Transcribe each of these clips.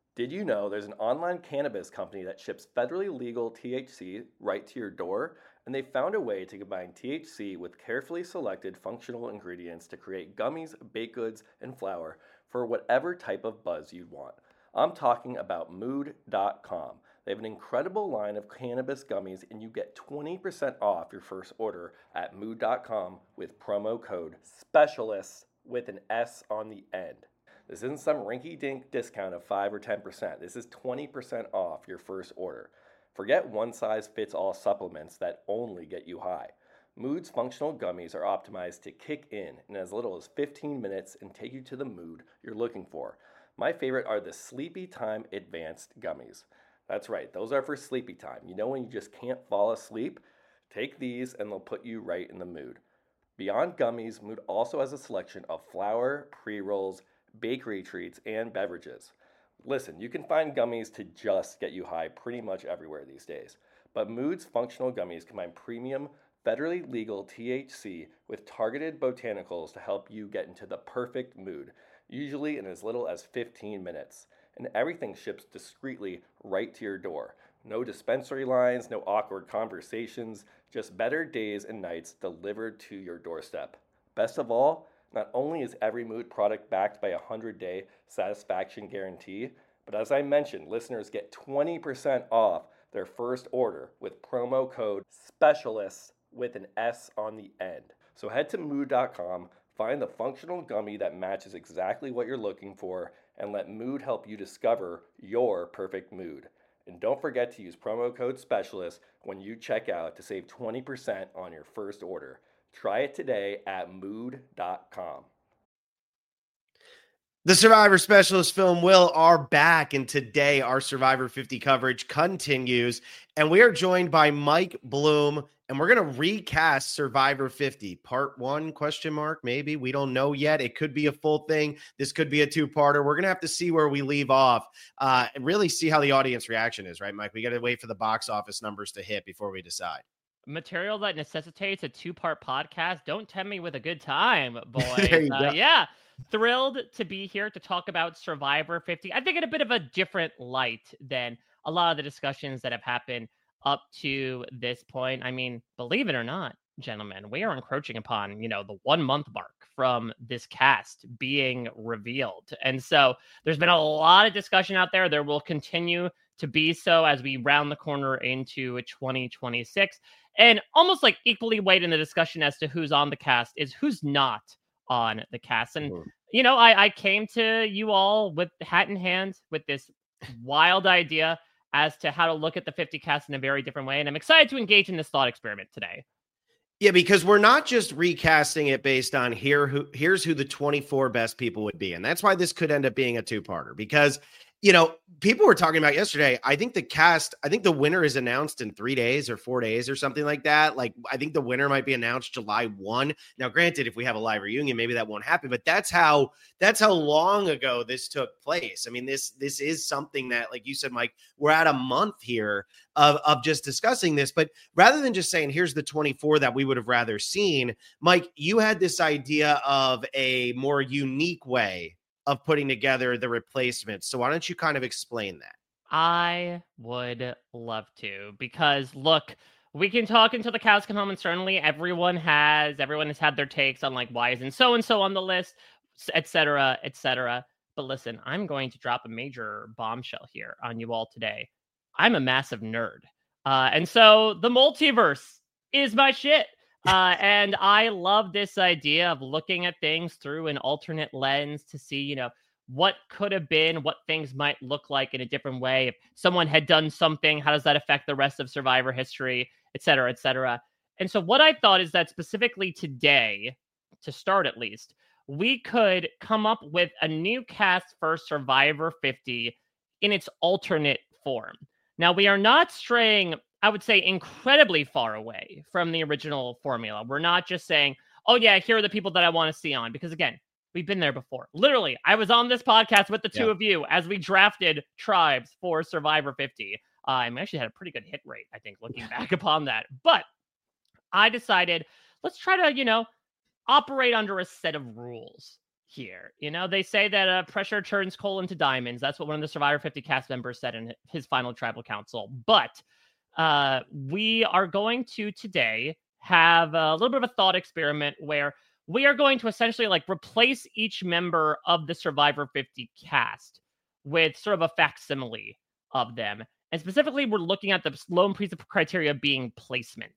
Did you know there's an online cannabis company that ships federally legal THC right to your door? And they found a way to combine THC with carefully selected functional ingredients to create gummies, baked goods, and flour for whatever type of buzz you'd want. I'm talking about Mood.com. They have an incredible line of cannabis gummies, and you get 20% off your first order at Mood.com with promo code SPECIALIST with an S on the end. This isn't some rinky dink discount of 5 or 10%. This is 20% off your first order. Forget one size fits all supplements that only get you high. Mood's functional gummies are optimized to kick in as little as 15 minutes and take you to the mood you're looking for. My favorite are the Sleepy Time Advanced Gummies. That's right, those are for sleepy time. You know when you just can't fall asleep? Take these and they'll put you right in the mood. Beyond gummies, Mood also has a selection of flour, pre-rolls, bakery treats, and beverages. Listen, you can find gummies to just get you high pretty much everywhere these days. But Mood's functional gummies combine premium, federally legal THC with targeted botanicals to help you get into the perfect mood, usually in as little as 15 minutes. And everything ships discreetly right to your door. No dispensary lines, no awkward conversations, just better days and nights delivered to your doorstep. Best of all, not only is every Mood product backed by a 100-day satisfaction guarantee, but as I mentioned, listeners get 20% off their first order with promo code SPECIALIST with an S on the end. So head to Mood.com, find the functional gummy that matches exactly what you're looking for, and let Mood help you discover your perfect mood. And don't forget to use promo code SPECIALIST when you check out to save 20% on your first order. Try it today at Mood.com. The Survivor Specialist Film Will are back, and today our Survivor 50 coverage continues, and we are joined by Mike Bloom, and we're going to recast Survivor 50. Part 1, question mark, maybe. We don't know yet. It could be a full thing. This could be a two-parter. We're going to have to see where we leave off and really see how the audience reaction is, right, Mike? We got to wait for the box office numbers to hit before we decide. Material that necessitates a two-part podcast. Don't tempt me with a good time, boys. There you go. Yeah, thrilled to be here to talk about Survivor 50. I think in a bit of a different light than a lot of the discussions that have happened up to this point. I mean, believe it or not, gentlemen, we are encroaching upon, the 1 month mark from this cast being revealed. And so there's been a lot of discussion out there. There will continue to be so as we round the corner into 2026. And almost like equally weight in the discussion as to who's on the cast is who's not on the cast. And, I came to you all with hat in hand with this wild idea as to how to look at the 50 cast in a very different way. And I'm excited to engage in this thought experiment today. Yeah, because we're not just recasting it based on here's who the 24 best people would be. And that's why this could end up being a two-parter, because people were talking about yesterday. I think the winner is announced in 3 days or 4 days or something like that. Like, I think the winner might be announced July 1. Now, granted, if we have a live reunion, maybe that won't happen, but that's how long ago this took place. I mean, this is something that, like you said, Mike, we're at a month here of just discussing this, but rather than just saying, here's the 24 that we would have rather seen, Mike, you had this idea of a more unique way of putting together the replacements. So why don't you kind of explain that? I would love to, because look, we can talk until the cows come home, and certainly everyone has had their takes on like, why isn't so-and-so on the list, et cetera, et cetera. But listen, I'm going to drop a major bombshell here on you all today. I'm a massive nerd. And so the multiverse is my shit. And I love this idea of looking at things through an alternate lens to see, what could have been, what things might look like in a different way. If someone had done something, how does that affect the rest of Survivor history, et cetera, et cetera. And so what I thought is that specifically today, to start at least, we could come up with a new cast for Survivor 50 in its alternate form. Now, we are not straying, I would say, incredibly far away from the original formula. We're not just saying, oh yeah, here are the people that I want to see on, because again, we've been there before. Literally, I was on this podcast with the two of you as we drafted tribes for Survivor 50. I actually had a pretty good hit rate, I think, looking back upon that. But I decided, let's try to, operate under a set of rules here. They say that pressure turns coal into diamonds. That's what one of the Survivor 50 cast members said in his final tribal council. But we are going to today have a little bit of a thought experiment where we are going to essentially replace each member of the Survivor 50 cast with sort of a facsimile of them. And specifically, we're looking at the lone piece of criteria being placement.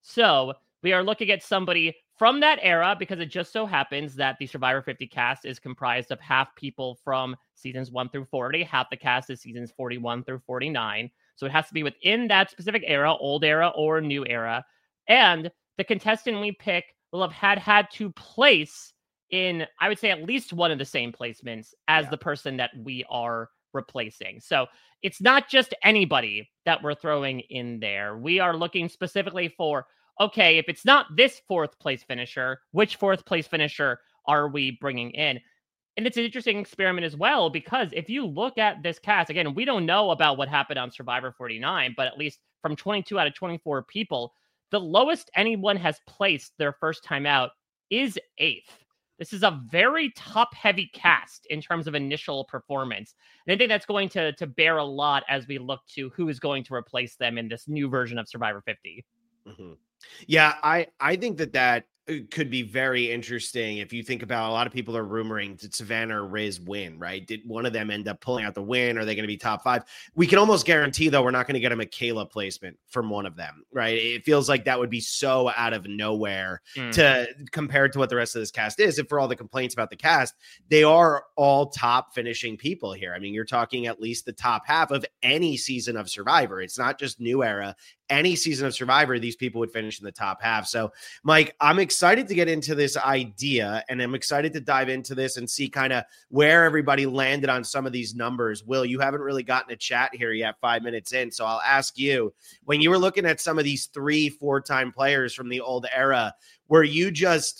So we are looking at somebody from that era, because it just so happens that the Survivor 50 cast is comprised of half people from seasons 1 through 40, half the cast is seasons 41 through 49. So it has to be within that specific era, old era or new era. And the contestant we pick will have had to place in, I would say, at least one of the same placements as the person that we are replacing. So it's not just anybody that we're throwing in there. We are looking specifically for, okay, if it's not this 4th place finisher, which 4th place finisher are we bringing in? And it's an interesting experiment as well, because if you look at this cast, again, we don't know about what happened on Survivor 49, but at least from 22 out of 24 people, the lowest anyone has placed their first time out is 8th. This is a very top-heavy cast in terms of initial performance. And I think that's going to bear a lot as we look to who is going to replace them in this new version of Survivor 50. Mm-hmm. Yeah, I think that could be very interesting. If you think about, a lot of people are rumoring, did Savannah or Riz win, right? Did one of them end up pulling out the win? Are they going to be top 5? We can almost guarantee, though, we're not going to get a Michaela placement from one of them, right? It feels like that would be so out of nowhere to compared to what the rest of this cast is. And for all the complaints about the cast, they are all top finishing people here. I mean, you're talking at least the top half of any season of Survivor. It's not just new era. Any season of Survivor, these people would finish in the top half. So, Mike, I'm excited to get into this idea, and I'm excited to dive into this and see kind of where everybody landed on some of these numbers. Will, you haven't really gotten a chat here yet, 5 minutes in. So I'll ask you, when you were looking at some of these 3-4-time players from the old era, were you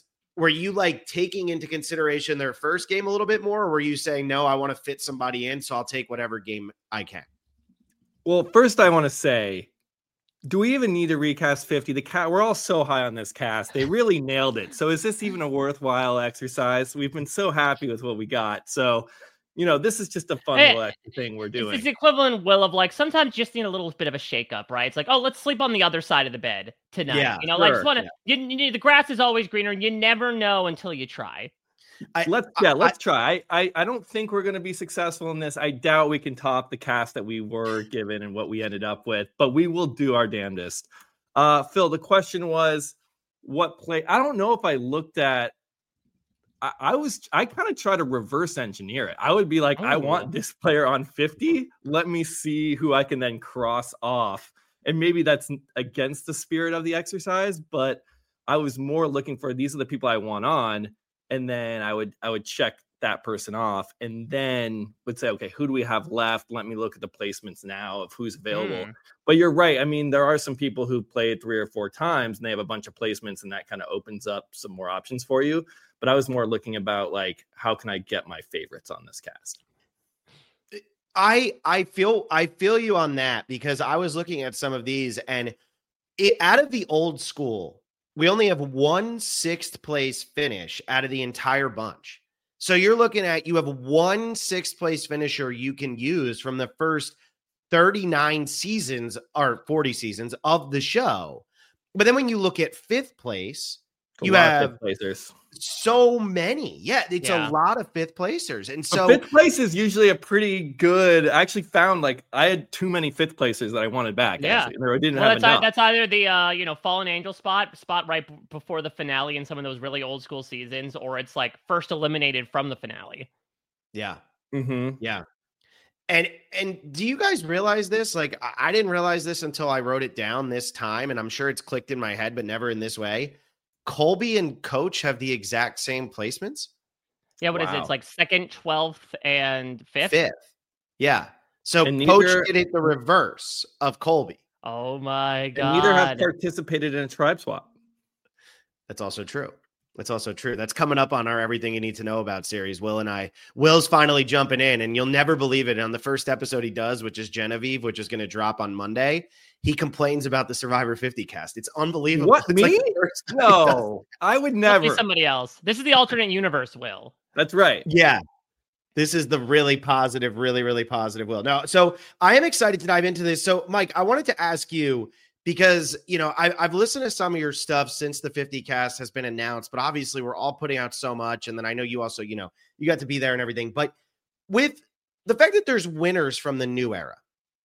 taking into consideration their first game a little bit more, or were you saying, no, I want to fit somebody in, so I'll take whatever game I can? Well, first I want to say, do we even need to recast 50? We're all so high on this cast. They really nailed it. So is this even a worthwhile exercise? We've been so happy with what we got. So, this is just a fun little extra thing we're doing. It's the equivalent, Will, of sometimes just need a little bit of a shakeup, right? It's like, oh, let's sleep on the other side of the bed tonight. Yeah, I just want to, the grass is always greener. You never know until you try. Let's try. I don't think we're going to be successful in this. I doubt we can top the cast that we were given and what we ended up with, but we will do our damnedest. Phil, the question was, what play? I don't know if I looked at. I kind of try to reverse engineer it. I would be like, I want this player on 50. Let me see who I can then cross off, and maybe that's against the spirit of the exercise. But I was more looking for, these are the people I want on. And then I would check that person off, and then would say, okay, who do we have left? Let me look at the placements now of who's available. But you're right. I mean, there are some people who played 3 or 4 times and they have a bunch of placements, and that kind of opens up some more options for you. But I was more looking about how can I get my favorites on this cast? I feel you on that, because I was looking at some of these, and out of the old school, we only have 1 6th place finish out of the entire bunch. So you're looking at, you have 1 6th place finisher you can use from the first 39 seasons or 40 seasons of the show. But then when you look at 5th place, you have so many. Yeah, it's a lot of 5th placers. And so 5th place is usually a pretty good. I actually found I had too many 5th placers that I wanted back. Yeah. Actually. I didn't have enough. That's either the Fallen Angel spot right before the finale in some of those really old school seasons, or it's first eliminated from the finale. Yeah. Mm-hmm. Yeah. And do you guys realize this? I didn't realize this until I wrote it down this time, and I'm sure it's clicked in my head, but never in this way. Colby and Coach have the exact same placements. Yeah, what is it? It's 2nd, 12th, and 5th? 5th. Yeah. So Coach did it the reverse of Colby. Oh my God. And neither have participated in a tribe swap. That's also true. That's coming up on our Everything You Need to Know About series. Will's finally jumping in, and you'll never believe it. On the first episode he does, which is Genevieve, which is going to drop on Monday, he complains about the Survivor 50 cast. It's unbelievable. What, me? No, I would never. Be somebody else. This is the alternate universe, Will. That's right. Yeah. This is the really positive, really, really positive Will. Now, so I am excited to dive into this. So, Mike, I wanted to ask you because, I've listened to some of your stuff since the 50 cast has been announced, but obviously we're all putting out so much. And then I know you also, you got to be there and everything. But with the fact that there's winners from the new era,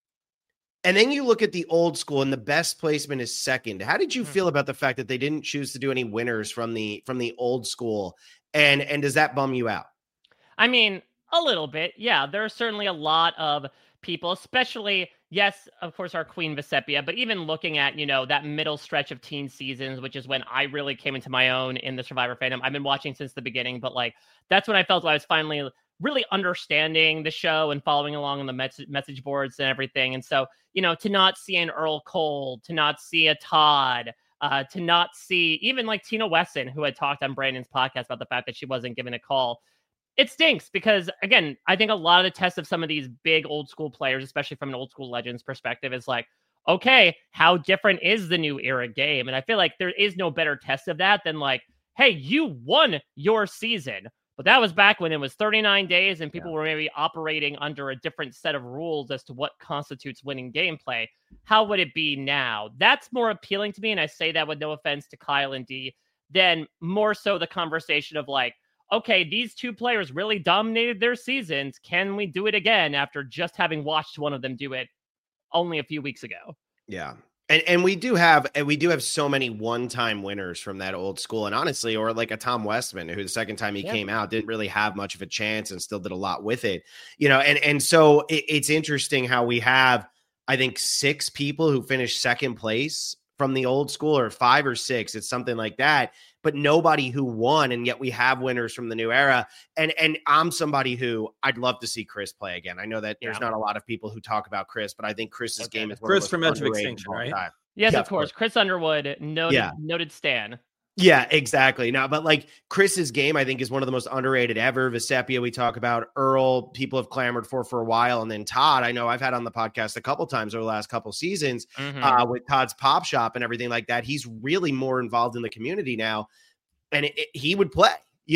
and then you look at the old school and the best placement is second. How did you feel about the fact that they didn't choose to do any winners from the old school? And does that bum you out? I mean, a little bit. Yeah, there are certainly a lot of people, especially, yes, of course, our Queen Vecepia, but even looking at, that middle stretch of teen seasons, which is when I really came into my own in the Survivor fandom. I've been watching since the beginning, but that's when I felt I was finally really understanding the show and following along on the message boards and everything. And so, to not see an Earl Cole, to not see a Todd, to not see even Tina Wesson, who had talked on Brandon's podcast about the fact that she wasn't given a call. It stinks because, again, I think a lot of the tests of some of these big old school players, especially from an old school Legends perspective, is okay, how different is the new era game? And I feel like there is no better test of that than hey, you won your season. But that was back when it was 39 days and people were maybe operating under a different set of rules as to what constitutes winning gameplay. How would it be now? That's more appealing to me. And I say that with no offense to Kyle and D, than more so the conversation of okay, these two players really dominated their seasons. Can we do it again after just having watched one of them do it only a few weeks ago? Yeah. And we do have so many one-time winners from that old school. And honestly, or a Tom Westman, who the second time he came out didn't really have much of a chance and still did a lot with it. And so it's interesting how we have, I think, 6 people who finished second place from the old school, or 5 or 6. It's something like that. But nobody who won, and yet we have winners from the new era. And I'm somebody who I'd love to see Chris play again. I know that there's not a lot of people who talk about Chris, but I think Chris's game is Chris from Edge of Extinction, right? Yes, of course. Chris Underwood, noted stan. Yeah, exactly. Now, but Chris's game, I think, is one of the most underrated ever. Vecepia, we talk about. Earl, people have clamored for a while. And then Todd, I know I've had on the podcast a couple times over the last couple seasons with Todd's Pop Shop and everything like that. He's really more involved in the community now. And he would play,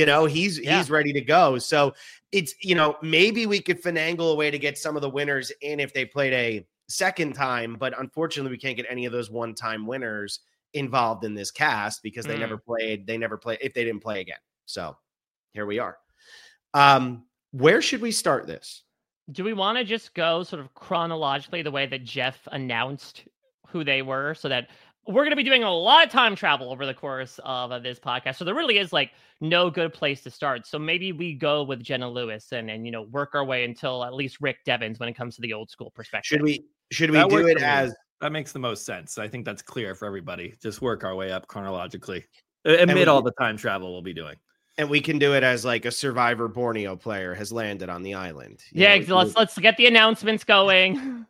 he's ready to go. So it's, maybe we could finagle a way to get some of the winners in if they played a second time. But unfortunately, we can't get any of those one-time winners involved in this cast because they never played if they didn't play again. So here we are. Where should we start this? Do we want to just go sort of chronologically the way that Jeff announced who they were, so that we're going to be doing a lot of time travel over the course of this podcast. So there really is no good place to start. So maybe we go with Jenna Lewis and work our way until at least Rick Devens when it comes to the old school perspective. Should we do it as that makes the most sense? I think that's clear for everybody. Just work our way up chronologically amid all the time travel we'll be doing. And we can do it as a Survivor Borneo player has landed on the island. Let's get the announcements going.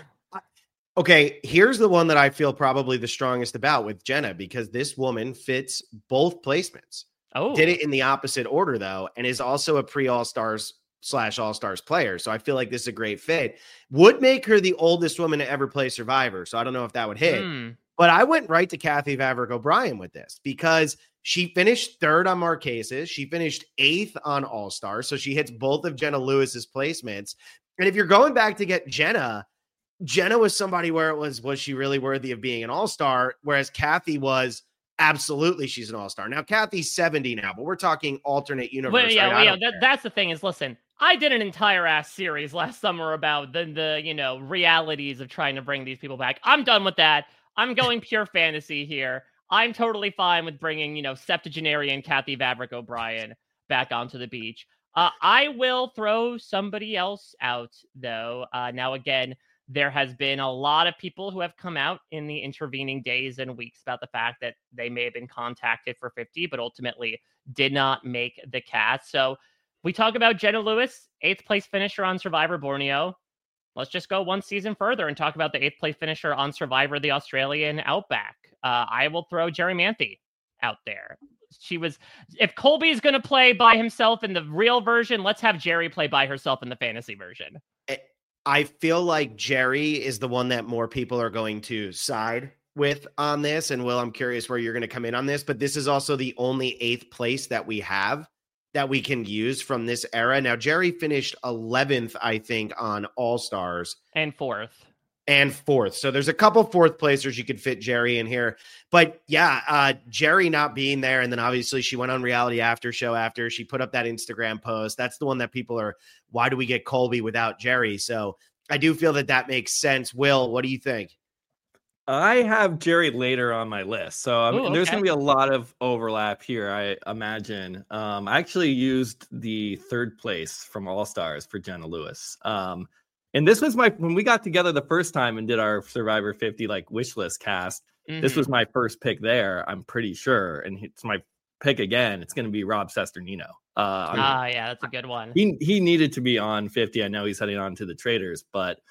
Okay, here's the one that I feel probably the strongest about with Jenna, because this woman fits both placements. Oh, did it in the opposite order though, and is also a pre-All-Stars / All-Stars player. So I feel like this is a great fit. Would make her the oldest woman to ever play Survivor. So I don't know if that would hit. But I went right to Kathy Vavrick O'Brien with this because she finished 3rd on Marquesas. She finished 8th on All-Stars. So she hits both of Jenna Lewis's placements. And if you're going back to get Jenna was somebody where it was she really worthy of being an all-star? Whereas Kathy was absolutely, she's an all-star. Now, Kathy's 70 now, but we're talking alternate universe. That's the thing is, listen, I did an entire ass series last summer about the realities of trying to bring these people back. I'm done with that. I'm going pure fantasy here. I'm totally fine with bringing, septuagenarian Kathy Vavrick O'Brien back onto the beach. I will throw somebody else out, though. Now, again, there has been a lot of people who have come out in the intervening days and weeks about the fact that they may have been contacted for 50, but ultimately did not make the cast. So we talk about Jenna Lewis, 8th place finisher on Survivor Borneo. Let's just go one season further and talk about the 8th place finisher on Survivor the Australian Outback. I will throw Jerry Manthe out there. If Colby's going to play by himself in the real version, let's have Jerry play by herself in the fantasy version. I feel like Jerry is the one that more people are going to side with on this. And Will, I'm curious where you're going to come in on this, but this is also the only 8th place that we have that we can use from this era. Now, Jerry finished 11th, I think, on All-Stars. And 4th. And 4th. So there's a couple 4th placers you could fit Jerry in here. But yeah, Jerry not being there. And then obviously she went on Reality After Show after she put up that Instagram post. That's the one that people are, why do we get Colby without Jerry? So I do feel that makes sense. Will, what do you think? I have Jerry later on my list. So there's going to be a lot of overlap here, I imagine. I actually used the 3rd place from All-Stars for Jenna Lewis. And this was when we got together the first time and did our Survivor 50 like wish list cast. Mm-hmm. This was my first pick there, I'm pretty sure. And it's my pick again. It's going to be Rob Cesternino. Yeah, that's a good one. He needed to be on 50. I know he's heading on to the Traders, but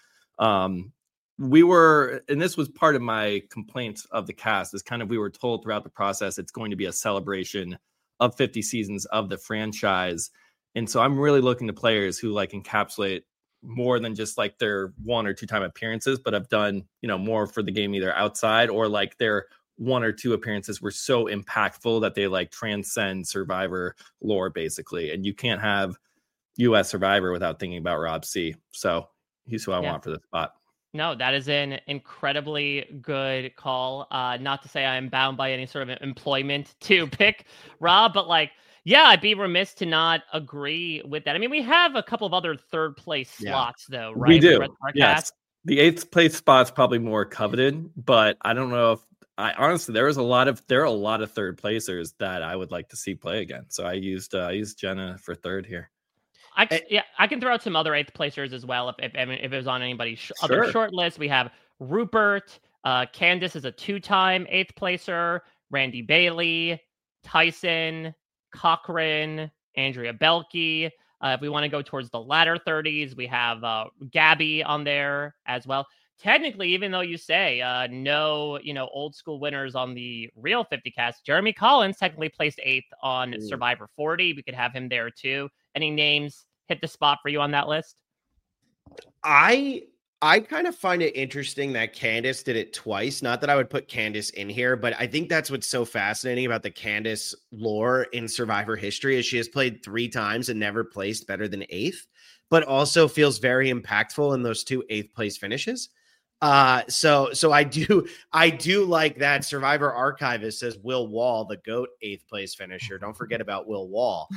we were, and this was part of my complaints of the cast, is kind of, we were told throughout the process it's going to be a celebration of 50 seasons of the franchise. And so I'm really looking to players who like encapsulate more than just like their 1 or 2 time appearances, but have done, more for the game either outside or like their 1 or 2 appearances were so impactful that they like transcend Survivor lore basically. And you can't have US Survivor without thinking about Rob C. So he's who I want for the spot. No, that is an incredibly good call. Not to say I'm bound by any sort of employment to pick Rob, but like, yeah, I'd be remiss to not agree with that. I mean, we have a couple of other 3rd place slots, though, right? We do. Yes. The 8th place spot's probably more coveted, but I don't know if honestly, there are a lot of 3rd placers that I would like to see play again. So I used Jenna for 3rd here. I can throw out some other 8th placers as well. If it was on anybody's other short list, we have Rupert. Candace is a 2-time 8th placer. Randy Bailey, Tyson, Cochran, Andrea Belke. If we want to go towards the latter 30s, we have Gabby on there as well. Technically, even though you say no, old school winners on the real 50 cast, Jeremy Collins technically placed 8th on Survivor 40. We could have him there too. Any names hit the spot for you on that list? I kind of find it interesting that Candace did it twice. Not that I would put Candace in here, but I think that's what's so fascinating about the Candace lore in Survivor history is she has played 3 times and never placed better than 8th, but also feels very impactful in those 2 8th place finishes. So I do like that. Survivor Archivist says Will Wall, the GOAT 8th place finisher. Don't forget about Will Wall.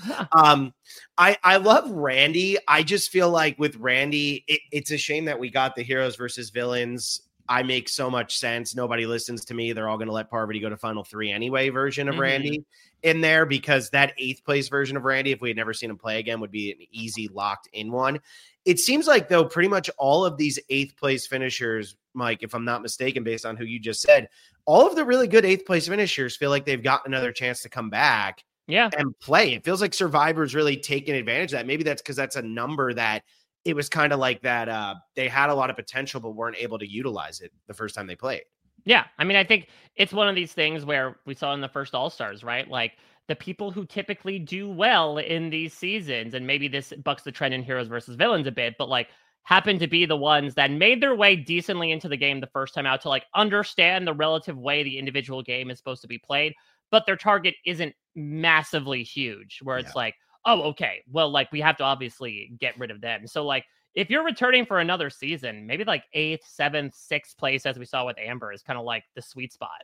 I love Randy. I just feel like with Randy, it's a shame that we got the heroes versus villains. I make so much sense. Nobody listens to me. They're all going to let Parvati go to final 3 anyway version of Randy in there, because that 8th place version of Randy, if we had never seen him play again, would be an easy locked in one. It seems like, though, pretty much all of these 8th place finishers, Mike, if I'm not mistaken, based on who you just said, all of the really good 8th place finishers feel like they've got another chance to come back and play. It feels like Survivor's really taking advantage of that. Maybe that's because that's a number that it was kind of like that. They had a lot of potential, but weren't able to utilize it the first time they played. Yeah. I mean, I think it's one of these things where we saw in the first All-Stars, right? Like the people who typically do well in these seasons, and maybe this bucks the trend in heroes versus villains a bit, but like happen to be the ones that made their way decently into the game the first time out to like understand the relative way the individual game is supposed to be played, but their target isn't massively huge where it's like, oh, okay, well, like we have to obviously get rid of them. So like, if you're returning for another season, maybe like 8th, 7th, 6th place, as we saw with Amber, is kind of like the sweet spot.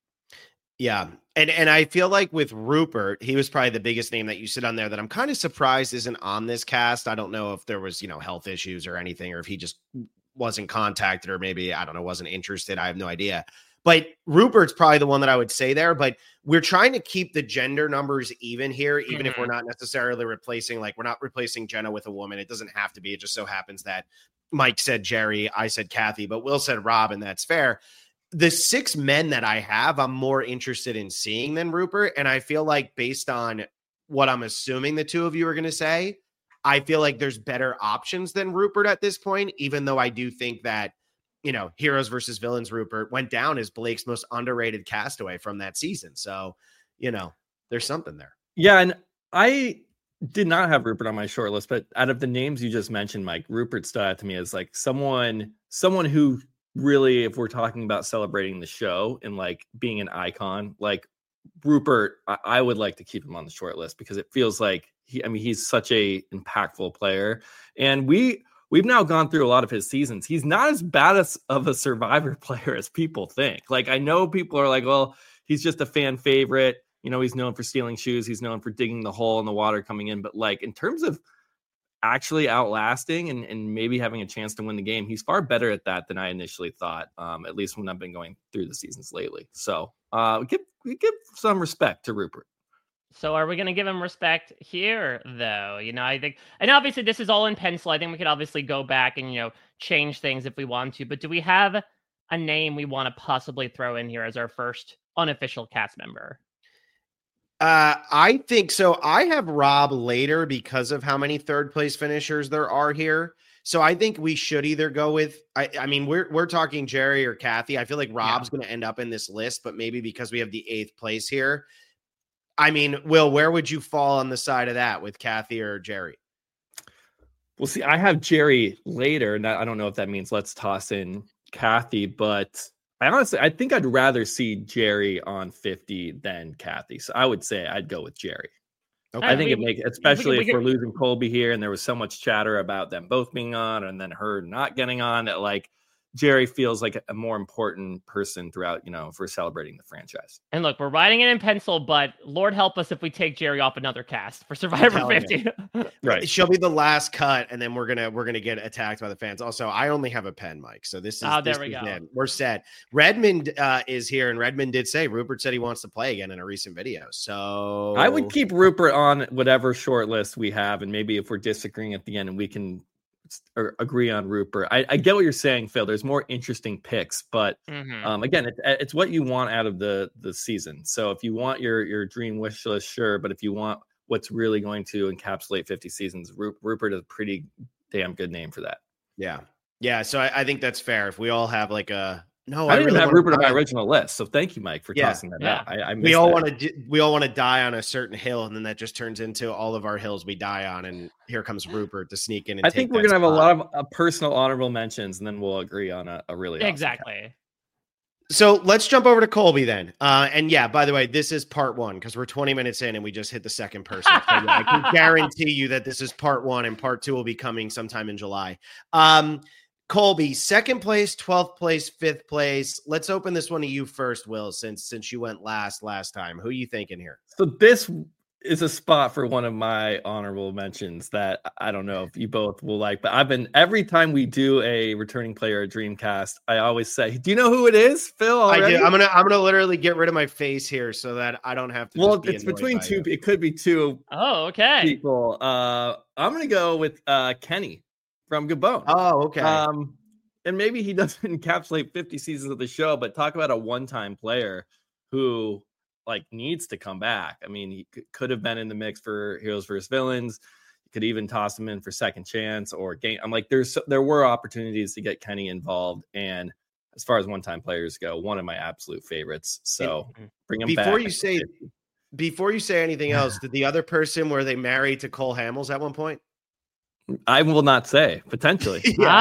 Yeah. And I feel like with Rupert, he was probably the biggest name that you sit on there that I'm kind of surprised isn't on this cast. I don't know if there was, health issues or anything, or if he just wasn't contacted, or maybe, I don't know, wasn't interested. I have no idea. But Rupert's probably the one that I would say there, but we're trying to keep the gender numbers even here, even if we're not necessarily replacing, like we're not replacing Jenna with a woman. It doesn't have to be. It just so happens that Mike said Jerry, I said Kathy, but Will said Rob, and that's fair. The 6 men that I have, I'm more interested in seeing than Rupert. And I feel like based on what I'm assuming the 2 of you are going to say, I feel like there's better options than Rupert at this point, even though I do think that, heroes versus villains, Rupert went down as Blake's most underrated castaway from that season. So, there's something there. Yeah. And I did not have Rupert on my short list, but out of the names you just mentioned, Mike, Rupert stood out to me as like someone who really, if we're talking about celebrating the show and like being an icon, like Rupert, I would like to keep him on the short list because it feels like He's such a impactful player, and we've now gone through a lot of his seasons. He's not as bad of a Survivor player as people think. Like, I know people are like, well, he's just a fan favorite. He's known for stealing shoes. He's known for digging the hole in the water coming in. But like, in terms of actually outlasting and maybe having a chance to win the game, he's far better at that than I initially thought, at least when I've been going through the seasons lately. So we give some respect to Rupert. So are we going to give him respect here, though? I think, and obviously this is all in pencil. I think we could obviously go back and, change things if we want to. But do we have a name we want to possibly throw in here as our first unofficial cast member? I think so. I have Rob later because of how many third place finishers there are here. So I think we should either go with, I mean, we're talking Jerry or Kathy. I feel like Rob's going to end up in this list, but maybe because we have the 8th place here. I mean, Will, where would you fall on the side of that with Kathy or Jerry? Well, see, I have Jerry later, and I don't know if that means let's toss in Kathy, but I think I'd rather see Jerry on 50 than Kathy. So I would say I'd go with Jerry. Okay. I think it makes, especially if we're losing Colby here, and there was so much chatter about them both being on and then her not getting on, that like Jerry feels like a more important person throughout, for celebrating the franchise. And look, we're writing it in pencil, but Lord help us if we take Jerry off another cast for Survivor 50. Right. She'll be the last cut, and then we're gonna get attacked by the fans. Also, I only have a pen, Mike. So this is there we go. We're set. Redmond is here, and Redmond did say Rupert said he wants to play again in a recent video. So I would keep Rupert on whatever short list we have, and maybe if we're disagreeing at the end and we can agree on Rupert. I get what you're saying, Phil. There's more interesting picks, but again, it's what you want out of the season. So if you want your dream wish list, sure, but if you want what's really going to encapsulate 50 seasons, Rupert is a pretty damn good name for that. Yeah. So I think that's fair. If we all have like a no, I didn't even have Rupert on my original list. So thank you, Mike, for tossing that out. We all want to die on a certain hill, and then that just turns into all of our hills we die on. And here comes Rupert to sneak in. And I think we're gonna have a lot of personal honorable mentions, and then we'll agree on a really exactly. Awesome so let's jump over to Colby then. And yeah, by the way, this is part 1 because we're 20 minutes in and we just hit the second person. So I can guarantee you that this is part 1, and part 2 will be coming sometime in July. Colby, 2nd place, 12th place, 5th place. Let's open this one to you first, Will, since you went last time. Who are you thinking here? So this is a spot for one of my honorable mentions that I don't know if you both will like, but every time we do a returning player Dreamcast, I always say, do you know who it is, Phil? Already? I do. I'm gonna literally get rid of my face here so that I don't have to. Well, it's between two. It could be two. Oh, okay. People. I'm gonna go with Kenny from Gabon. Oh, okay. And maybe he doesn't encapsulate 50 seasons of the show, but talk about a one-time player who like needs to come back. I mean, he could have been in the mix for Heroes vs. Villains. You could even toss him in for Second Chance or game. I'm like, there were opportunities to get Kenny involved. And as far as one-time players go, one of my absolute favorites. So bring him back. Before you say anything else, did the other person, were they married to Cole Hamels at one point? I will not say, potentially.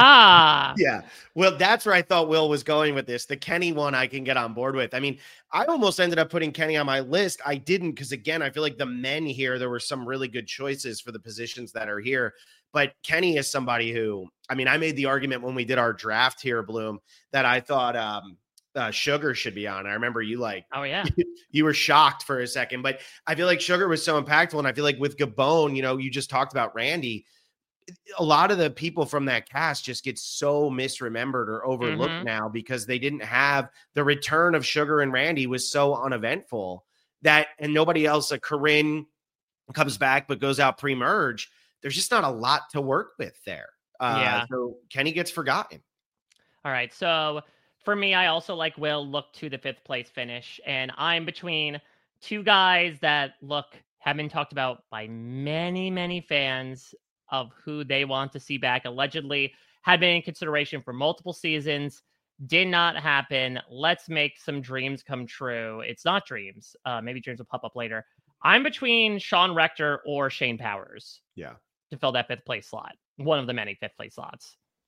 Yeah. Well, that's where I thought Will was going with this. The Kenny one I can get on board with. I mean, I almost ended up putting Kenny on my list. I didn't because, again, I feel like the men here, there were some really good choices for the positions that are here. But Kenny is somebody who, I mean, I made the argument when we did our draft here, Bloom, that I thought Sugar should be on. I remember you you were shocked for a second. But I feel like Sugar was so impactful. And I feel like with Gabon, you just talked about Randy. A lot of the people from that cast just get so misremembered or overlooked now because they didn't have the return of Sugar and Randy was so uneventful that, and nobody else, Corinne comes back, but goes out pre-merge. There's just not a lot to work with there. So Kenny gets forgotten. All right. So for me, I also like Will look to the 5th place finish, and I'm between two guys that have been talked about by many, many fans of who they want to see back, allegedly had been in consideration for multiple seasons, did not happen. Let's make some dreams come true. It's not dreams. Maybe dreams will pop up later. I'm between Sean Rector or Shane Powers. Yeah. To fill that 5th place slot. One of the many 5th place slots.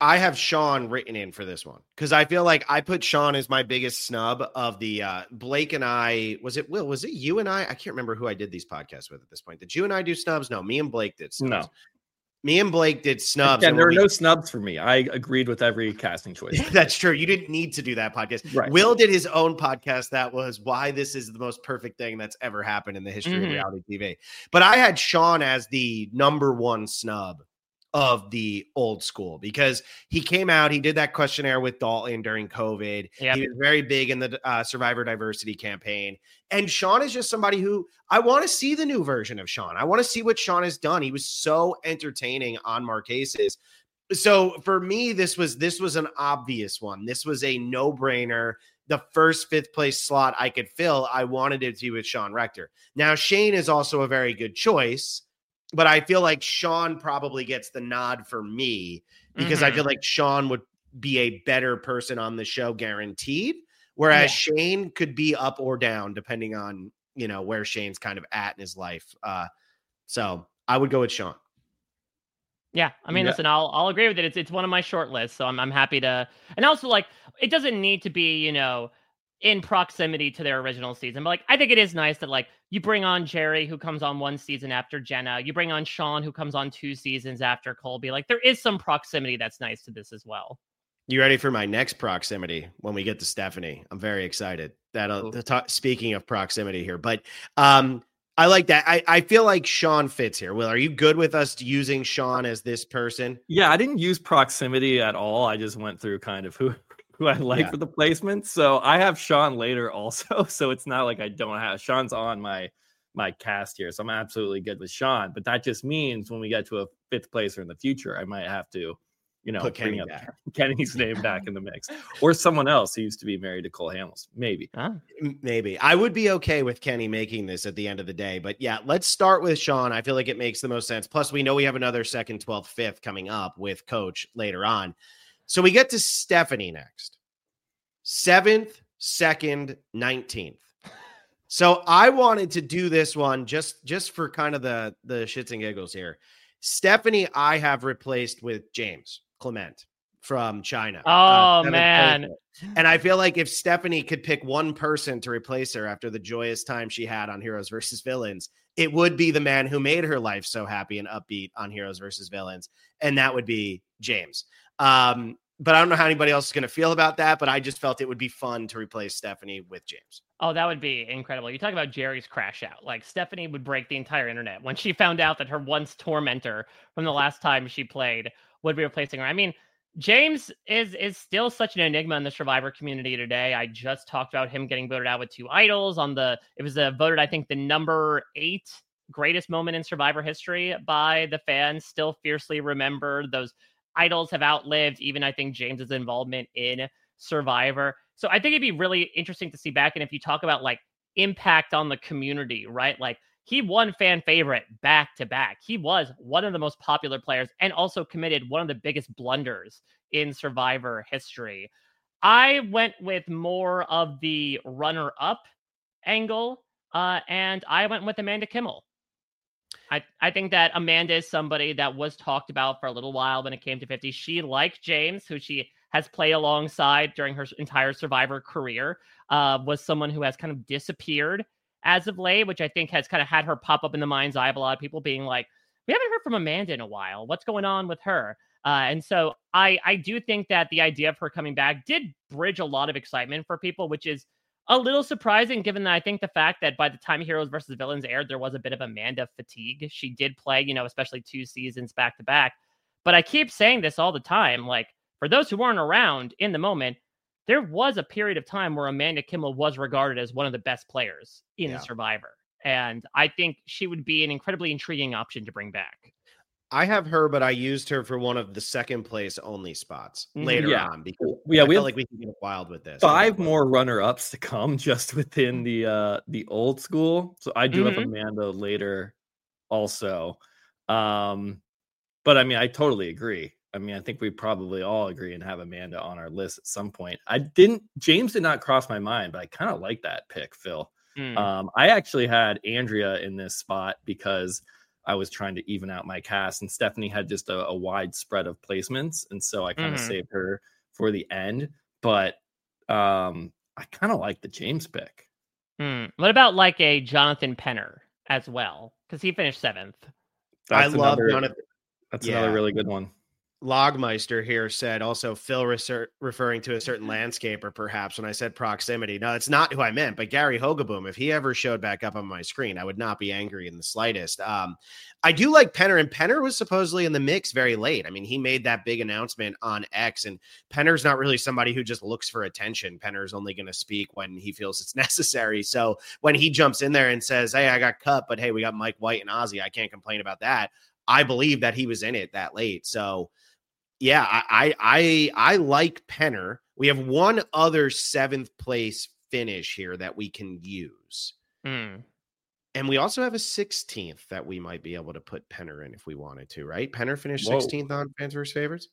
I have Sean written in for this one because I feel like I put Sean as my biggest snub of the Blake and I. Was it Will? Was it you and I? I can't remember who I did these podcasts with at this point. Did you and I do snubs? No, me and Blake did snubs. No. Me and Blake did snubs. And there are no snubs for me. I agreed with every casting choice. That's true. You didn't need to do that podcast. Right. Will did his own podcast that was why this is the most perfect thing that's ever happened in the history of reality TV. But I had Sean as the number one snub of the old school because he came out, he did that questionnaire with Dalton during COVID. Yep. He was very big in the Survivor diversity campaign. And Sean is just somebody who I want to see the new version of Sean. I want to see what Sean has done. He was so entertaining on Marquesas. So for me, this was an obvious one. This was a no-brainer. The first 5th place slot I could fill, I wanted it to be with Sean Rector. Now, Shane is also a very good choice, but I feel like Sean probably gets the nod for me because I feel like Sean would be a better person on the show guaranteed. Whereas Shane could be up or down depending on, where Shane's kind of at in his life. So I would go with Sean. Yeah. I mean, listen, I'll agree with it. It's one of my short lists. So I'm happy to, and also like, it doesn't need to be, in proximity to their original season. But like, I think it is nice that like you bring on Jerry, who comes on 1 season after Jenna. You bring on Sean, who comes on 2 seasons after Colby. Like there is some proximity that's nice to this as well. You ready for my next proximity when we get to Stephanie? I'm very excited. Speaking of proximity here, but I like that. I feel like Sean fits here. Will, are you good with us using Sean as this person? Yeah, I didn't use proximity at all. I just went through kind of who I like for the placement. So I have Sean later also. So it's not like I don't have Sean's on my cast here. So I'm absolutely good with Sean. But that just means when we get to a 5th placer in the future, I might have to, put bring up Kenny's name back in the mix, or someone else who used to be married to Cole Hamels. Maybe. Maybe. I would be okay with Kenny making this at the end of the day. But yeah, let's start with Sean. I feel like it makes the most sense. Plus, we know we have another 2nd, 12th, 5th coming up with Coach later on. So we get to Stephanie next. 7th, 2nd, 19th. So I wanted to do this one just for kind of the shits and giggles here. Stephanie, I have replaced with James Clement from China. Oh, man. And I feel like if Stephanie could pick one person to replace her after the joyous time she had on Heroes versus Villains, it would be the man who made her life so happy and upbeat on Heroes versus Villains. And that would be James. But I don't know how anybody else is going to feel about that, but I just felt it would be fun to replace Stephanie with James. Oh, that would be incredible. You talk about Jerry's crash out. Like Stephanie would break the entire internet when she found out that her once tormentor from the last time she played would be replacing her. I mean, James is still such an enigma in the Survivor community today. I just talked about him getting voted out with 2 idols it was voted, I think, the number 8 greatest moment in Survivor history by the fans. Still fiercely remembered. Those idols have outlived even, I think, James's involvement in Survivor. So I think it'd be really interesting to see back. And if you talk about like impact on the community, right? Like he won fan favorite back to back. He was one of the most popular players and also committed one of the biggest blunders in Survivor history. I went with more of the runner-up angle, and I went with Amanda Kimmel. I think that Amanda is somebody that was talked about for a little while when it came to 50. She, like James, who she has played alongside during her entire Survivor career, was someone who has kind of disappeared as of late, which I think has kind of had her pop up in the mind's eye of a lot of people being like, we haven't heard from Amanda in a while. What's going on with her? And so I do think that the idea of her coming back did bridge a lot of excitement for people, which is a little surprising given that I think the fact that by the time Heroes versus Villains aired, there was a bit of Amanda fatigue. She did play, especially 2 seasons back to back. But I keep saying this all the time. Like, for those who weren't around in the moment, there was a period of time where Amanda Kimmel was regarded as one of the best players in Survivor. And I think she would be an incredibly intriguing option to bring back. I have her, but I used her for one of the 2nd place only spots later on because we feel have like we can get wild with this. 5 more runner-ups to come just within the old school. So I do have Amanda later also. But I mean, I totally agree. I mean, I think we probably all agree and have Amanda on our list at some point. James did not cross my mind, but I kind of like that pick, Phil. I actually had Andrea in this spot because I was trying to even out my cast, and Stephanie had just a wide spread of placements, and so I kind of saved her for the end. But I kind of like the James pick. What about like a Jonathan Penner as well? Because he finished 7th. I love Jonathan. That's another really good one. Logmeister here said also Phil referring to a certain landscaper, perhaps, when I said proximity. No, it's not who I meant, but Gary Hogeboom, if he ever showed back up on my screen, I would not be angry in the slightest. I do like Penner, and Penner was supposedly in the mix very late. I mean, he made that big announcement on X, and Penner's not really somebody who just looks for attention. Penner's only going to speak when he feels it's necessary. So when he jumps in there and says, hey, I got cut, but hey, we got Mike White and Ozzy, I can't complain about that. I believe that he was in it that late. So yeah, I like Penner. We have one other 7th place finish here that we can use. And we also have a 16th that we might be able to put Penner in if we wanted to, right? Penner finished 16th on Fans vs. Favorites?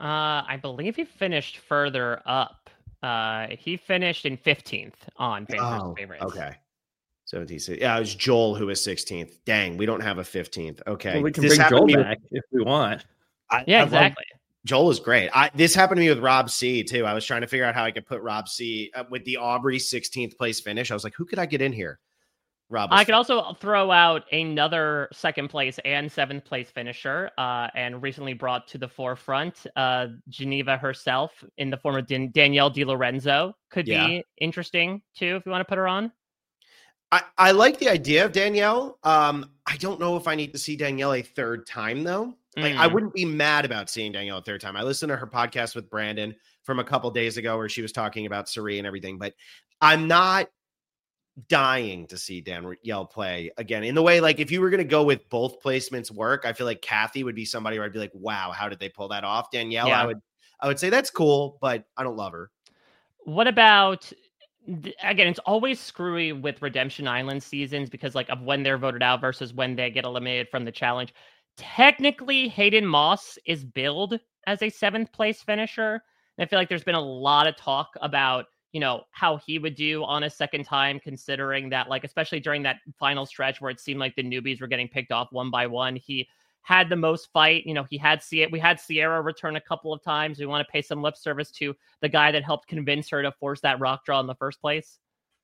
I believe he finished further up. He finished in 15th on Fans vs. Favorites. Okay. So yeah, it was Joel who was 16th. Dang, we don't have a 15th. Okay. Well, we can bring Joel back if we want. Exactly. Joel is great. This happened to me with Rob C too. I was trying to figure out how I could put Rob C with the Aubrey 16th place finish. I was like, who could I get in here? Rob. I could also throw out another 2nd place and 7th place finisher, and recently brought to the forefront Geneva herself in the form of Danielle DiLorenzo. Could be interesting too if you want to put her on. I like the idea of Danielle. I don't know if I need to see Danielle a 3rd time though. Like, I wouldn't be mad about seeing Danielle a 3rd time. I listened to her podcast with Brandon from a couple days ago where she was talking about Cirie and everything, but I'm not dying to see Danielle play again in the way, like if you were going to go with both placements work, I feel like Kathy would be somebody where I'd be like, wow, how did they pull that off? Danielle, I would say that's cool, but I don't love her. What about, again, it's always screwy with Redemption Island seasons because like of when they're voted out versus when they get eliminated from the challenge. Technically, Hayden Moss is billed as a 7th place finisher. And I feel like there's been a lot of talk about, how he would do on a 2nd time, considering that, like, especially during that final stretch where it seemed like the newbies were getting picked off one by one. He had the most fight. We had Sierra return a couple of times. We want to pay some lip service to the guy that helped convince her to force that rock draw in the first place.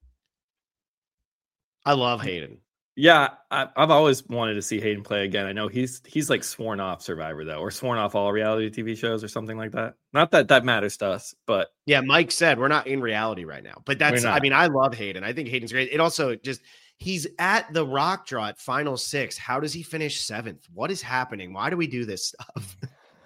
I love Hayden. Yeah, I've always wanted to see Hayden play again. I know he's like sworn off Survivor though, or sworn off all reality TV shows or something like that. Not that matters to us, but yeah, Mike said we're not in reality right now. But that's, I mean, I love Hayden. I think Hayden's great. It also just, he's at the rock draw at final 6. How does he finish 7th? What is happening? Why do we do this stuff?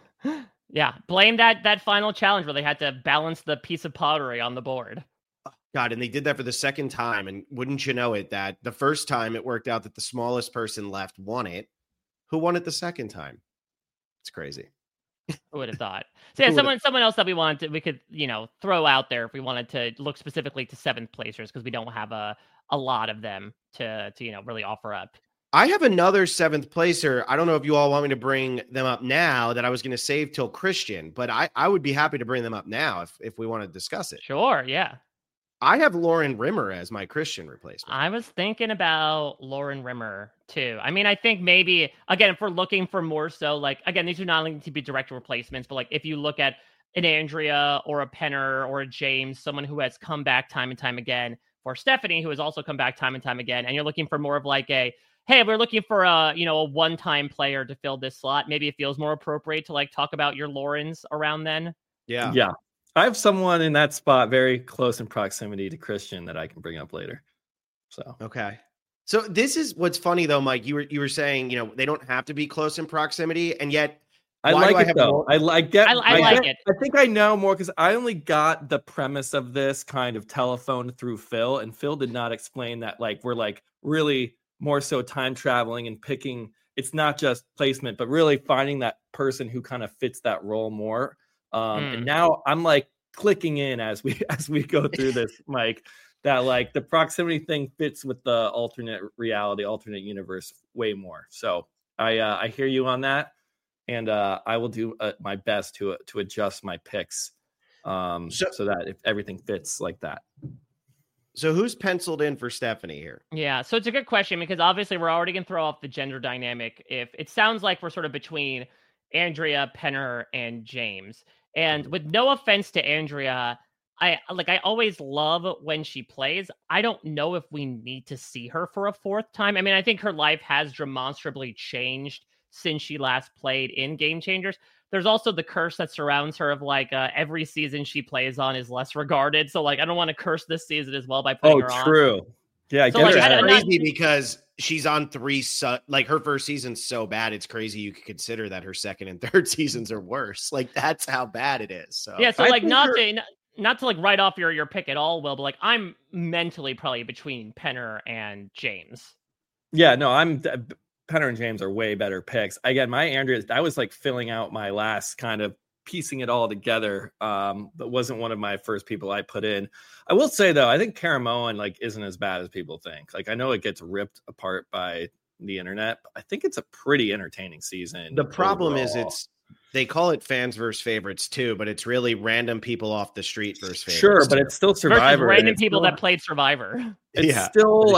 Yeah, blame that final challenge where they had to balance the piece of pottery on the board. God, and they did that for the 2nd time. And wouldn't you know it, that the first time it worked out that the smallest person left won it. Who won it the 2nd time? It's crazy. Who would have thought? So yeah, someone else that we could, throw out there if we wanted to look specifically to 7th placers, because we don't have a lot of them to really offer up. I have another 7th placer. I don't know if you all want me to bring them up now, that I was going to save till Christian, but I would be happy to bring them up now if we want to discuss it. Sure, yeah. I have Lauren Rimmer as my Christian replacement. I was thinking about Lauren Rimmer too. I mean, I think maybe, again, if we're looking for more so, like, again, these are not going to be direct replacements, but like if you look at an Andrea or a Penner or a James, someone who has come back time and time again, or Stephanie, who has also come back time and time again, and you're looking for more of like hey, we're looking for a one-time player to fill this slot. Maybe it feels more appropriate to like talk about your Laurens around then. Yeah. Yeah. I have someone in that spot very close in proximity to Christian that I can bring up later. So okay. So this is what's funny though, Mike. You were saying, they don't have to be close in proximity, and yet I like it though. I like it. I think I know more because I only got the premise of this kind of telephone through Phil, and Phil did not explain that like we're like really more so time traveling and picking. It's not just placement, but really finding that person who kind of fits that role more. And now I'm like clicking in as we go through this, Mike, that like the proximity thing fits with the alternate reality, alternate universe way more. So I hear you on that, and I will do my best to adjust my picks so that if everything fits like that. So who's penciled in for Stephanie here? Yeah, so it's a good question because obviously we're already going to throw off the gender dynamic. If it sounds like we're sort of between Andrea, Penner, and James. And with no offense to Andrea, I always love when she plays. I don't know if we need to see her for a fourth time. I mean, I think her life has demonstrably changed since she last played in Game Changers. There's also the curse that surrounds her of every season she plays on is less regarded. So I don't want to curse this season as well by putting her on. Oh, true. Yeah, I So, get like, that. It's crazy because she's on 3 her first season's so bad it's crazy you could consider that her second and third seasons are worse. Like that's how bad it is. So yeah, so I like think not to write off your pick at all, Will, but I'm mentally probably between Penner and James. Yeah, no, Penner and James are way better picks. Again, my Andrea, I was filling out my last kind of piecing it all together. That wasn't one of my first people I put in. I will say though, I think Caramoan isn't as bad as people think. I know it gets ripped apart by the internet, but I think it's a pretty entertaining season. The problem overall. is they call it fans versus favorites too, but it's really random people off the street versus favorites. Sure, but it's still Survivor. Versus random people that played Survivor. It's still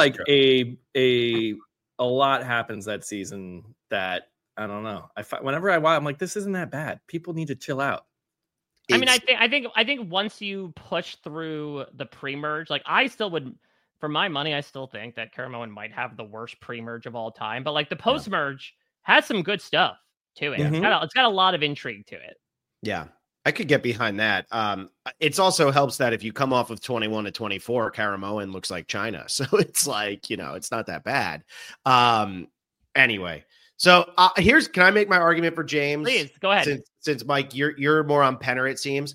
a lot happens that season that I don't know. Whenever I watch, I'm like, this isn't that bad. People need to chill out. I mean, I think once you push through the pre-merge, I still would, for my money, I still think that Caramoan might have the worst pre-merge of all time. But the post-merge has some good stuff to it. Mm-hmm. It's got a lot of intrigue to it. Yeah, I could get behind that. It's also helps that if you come off of 21 to 24, Caramoan looks like China. So it's it's not that bad. Anyway. So can I make my argument for James? Please, go ahead. Since Mike, you're more on Penner, it seems.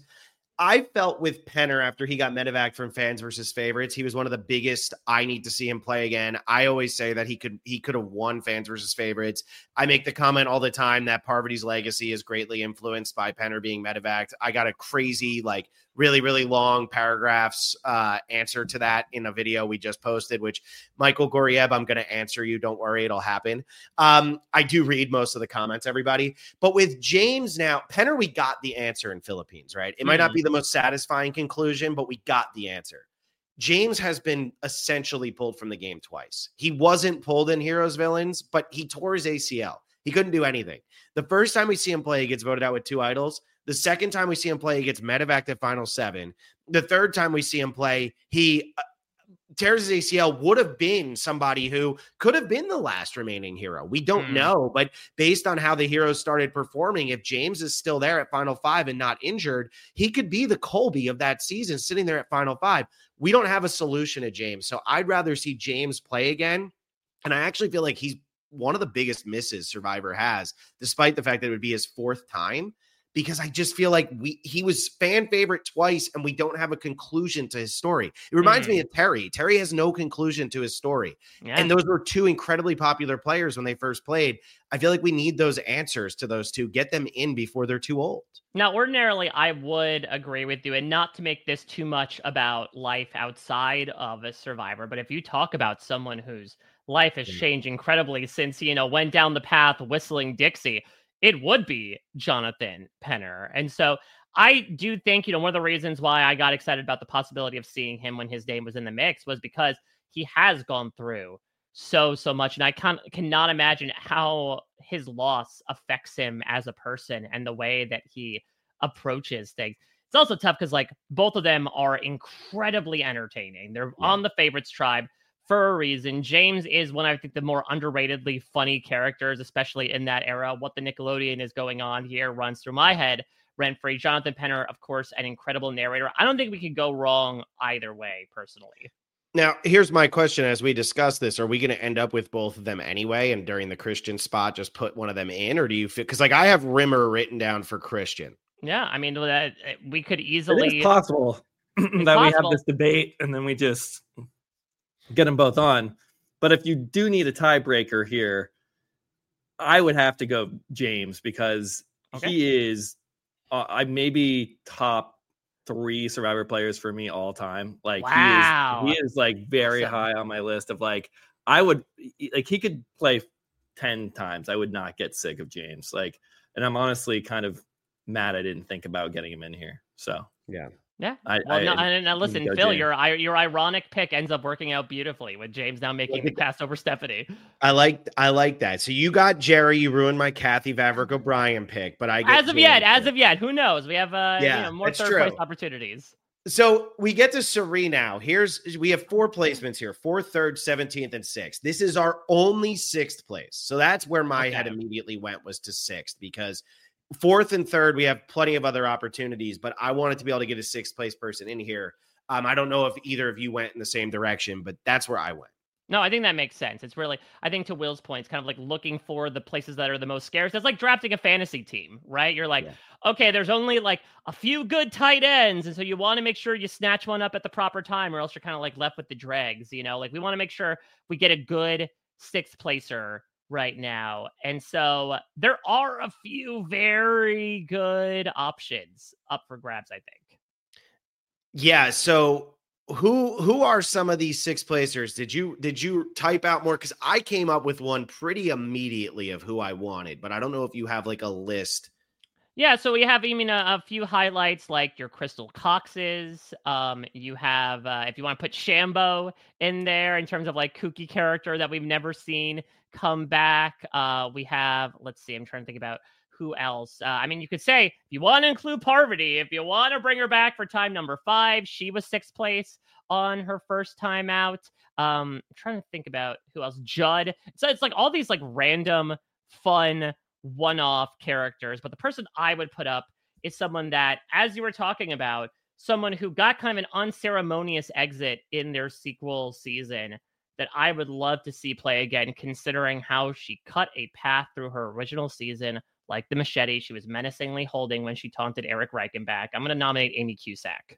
I felt with Penner after he got medevac from fans versus favorites, he was one of the biggest. I need to see him play again. I always say that he could have won fans versus favorites. I make the comment all the time that Parvati's legacy is greatly influenced by Penner being medevaced. I got a crazy, really, really long paragraphs answer to that in a video we just posted, which Michael Gorieb, I'm going to answer you. Don't worry, it'll happen. I do read most of the comments, everybody. But with James now, Penner, we got the answer in Philippines, right? It might not be the most satisfying conclusion, but we got the answer. James has been essentially pulled from the game twice. He wasn't pulled in Heroes Villains, but he tore his ACL. He couldn't do anything. The first time we see him play, he gets voted out with 2 idols. The second time we see him play, he gets medevaced at Final 7. The third time we see him play, he tears his ACL. Would have been somebody who could have been the last remaining hero. We don't know, but based on how the heroes started performing, if James is still there at Final 5 and not injured, he could be the Colby of that season sitting there at Final 5. We don't have a solution to James, so I'd rather see James play again. And I actually feel like he's one of the biggest misses Survivor has, despite the fact that it would be his 4th time. Because I just feel like he was fan favorite twice and we don't have a conclusion to his story. It reminds me of Terry. Terry has no conclusion to his story. Yeah. And those were 2 incredibly popular players when they first played. I feel like we need those answers to those 2. Get them in before they're too old. Now, ordinarily, I would agree with you, and not to make this too much about life outside of a Survivor, but if you talk about someone whose life has changed incredibly since, went down the path whistling Dixie, it would be Jonathan Penner. And so I do think, one of the reasons why I got excited about the possibility of seeing him when his name was in the mix was because he has gone through so much. And I cannot imagine how his loss affects him as a person and the way that he approaches things. It's also tough because both of them are incredibly entertaining. They're on the favorites tribe for a reason. James is one, I think, the more underratedly funny characters, especially in that era. What the Nickelodeon is going on here runs through my head rent-free. Jonathan Penner, of course, an incredible narrator. I don't think we could go wrong either way, personally. Now, here's my question as we discuss this. Are we going to end up with both of them anyway? And during the Christian spot, just put one of them in? Or do you feel, because I have Rimmer written down for Christian. Yeah, I mean, we could easily. It's possible we have this debate and then we just get them both on. But if you do need a tiebreaker here, I would have to go James because he is maybe top 3 Survivor players for me all time. Wow. He is very high on my list of he could play 10 times. I would not get sick of James. And I'm honestly kind of mad I didn't think about getting him in here. So yeah. Yeah. And listen, Phil, your ironic pick ends up working out beautifully with James now making the cast over Stephanie. I like that. So you got Jerry. You ruined my Kathy Vavrick O'Brien pick, but I get as of yet, who knows? We have more third place opportunities. So we get to Suri now. We have 4 placements here: 4th, 3rd, 17th, and 6th. This is our only 6th place. So that's where my head immediately went, was to 6th, because 4th and 3rd, we have plenty of other opportunities, but I wanted to be able to get a 6th place person in here. I don't know if either of you went in the same direction, but that's where I went. No, I think that makes sense. It's really, I think to Will's point, it's kind of like looking for the places that are the most scarce. It's like drafting a fantasy team, right? You're like, okay, there's only like a few good tight ends. And so you want to make sure you snatch one up at the proper time, or else you're kind of like left with the dregs, Like we want to make sure we get a good 6th placer right now. And so there are a few very good options up for grabs, I think. Yeah. So who are some of these 6 placers? Did you type out more? Because I came up with one pretty immediately of who I wanted, but I don't know if you have like a list. Yeah, so we have, a few highlights like your Crystal Coxes. You have, if you want to put Shambo in there in terms of like kooky character that we've never seen come back. We have, let's see, I'm trying to think about who else. You could say, if you want to include Parvati, if you want to bring her back for time number 5, she was 6th place on her first time out. I'm trying to think about who else. Judd. So it's like all these like random, fun, one-off characters. But the person I would put up is someone that, as you were talking about, someone who got kind of an unceremonious exit in their sequel season that I would love to see play again, considering how she cut a path through her original season, like the machete she was menacingly holding when she taunted Eric Reichenbach. I'm going to nominate Amy Cusack.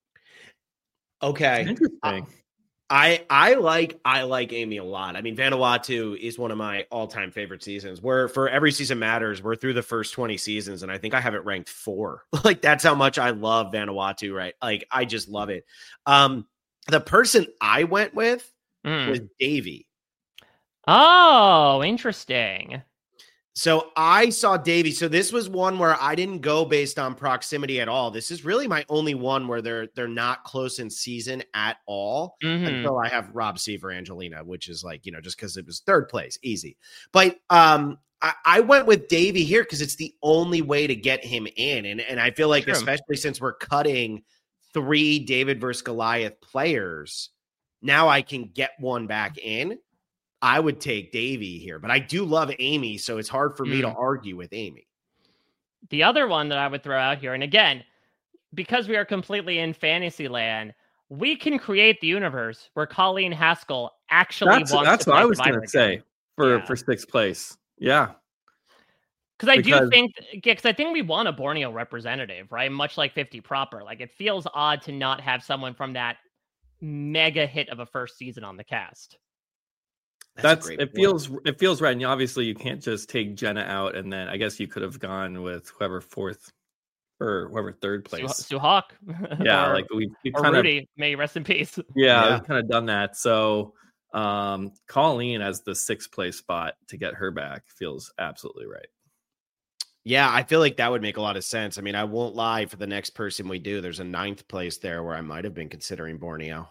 Okay. Interesting. I like Amy a lot. Vanuatu is one of my all-time favorite seasons. Where for Every Season Matters, we're through the first 20 seasons, and I think I have it ranked 4. Like, that's how much I love Vanuatu, right? Like, I just love it. The person I went with was Davey. Oh, interesting. So I saw Davey. So this was one where I didn't go based on proximity at all. This is really my only one where they're not close in season at all until I have Rob Seaver Angelina, which is like, just because it was 3rd place, easy. But I went with Davey here because it's the only way to get him in. And I feel like, especially since we're cutting 3 David versus Goliath players, now I can get one back in. I would take Davey here, but I do love Amy, so it's hard for me to argue with Amy. The other one that I would throw out here, and again, because we are completely in fantasy land, we can create the universe where Colleen Haskell actually wants to. That's what I was going to say for 6th place. Yeah. Because I think we want a Borneo representative, right? Much like 50 proper. Like, it feels odd to not have someone from that mega hit of a first season on the cast. It feels right. And obviously you can't just take Jenna out, and then I guess you could have gone with whoever 4th or whoever 3rd place. Suhawk. Yeah, like we kind of Rudy, may rest in peace. Yeah, we've kind of done that. So Colleen as the 6th place spot to get her back feels absolutely right. Yeah, I feel like that would make a lot of sense. I won't lie, for the next person we do, there's a 9th place there where I might have been considering Borneo.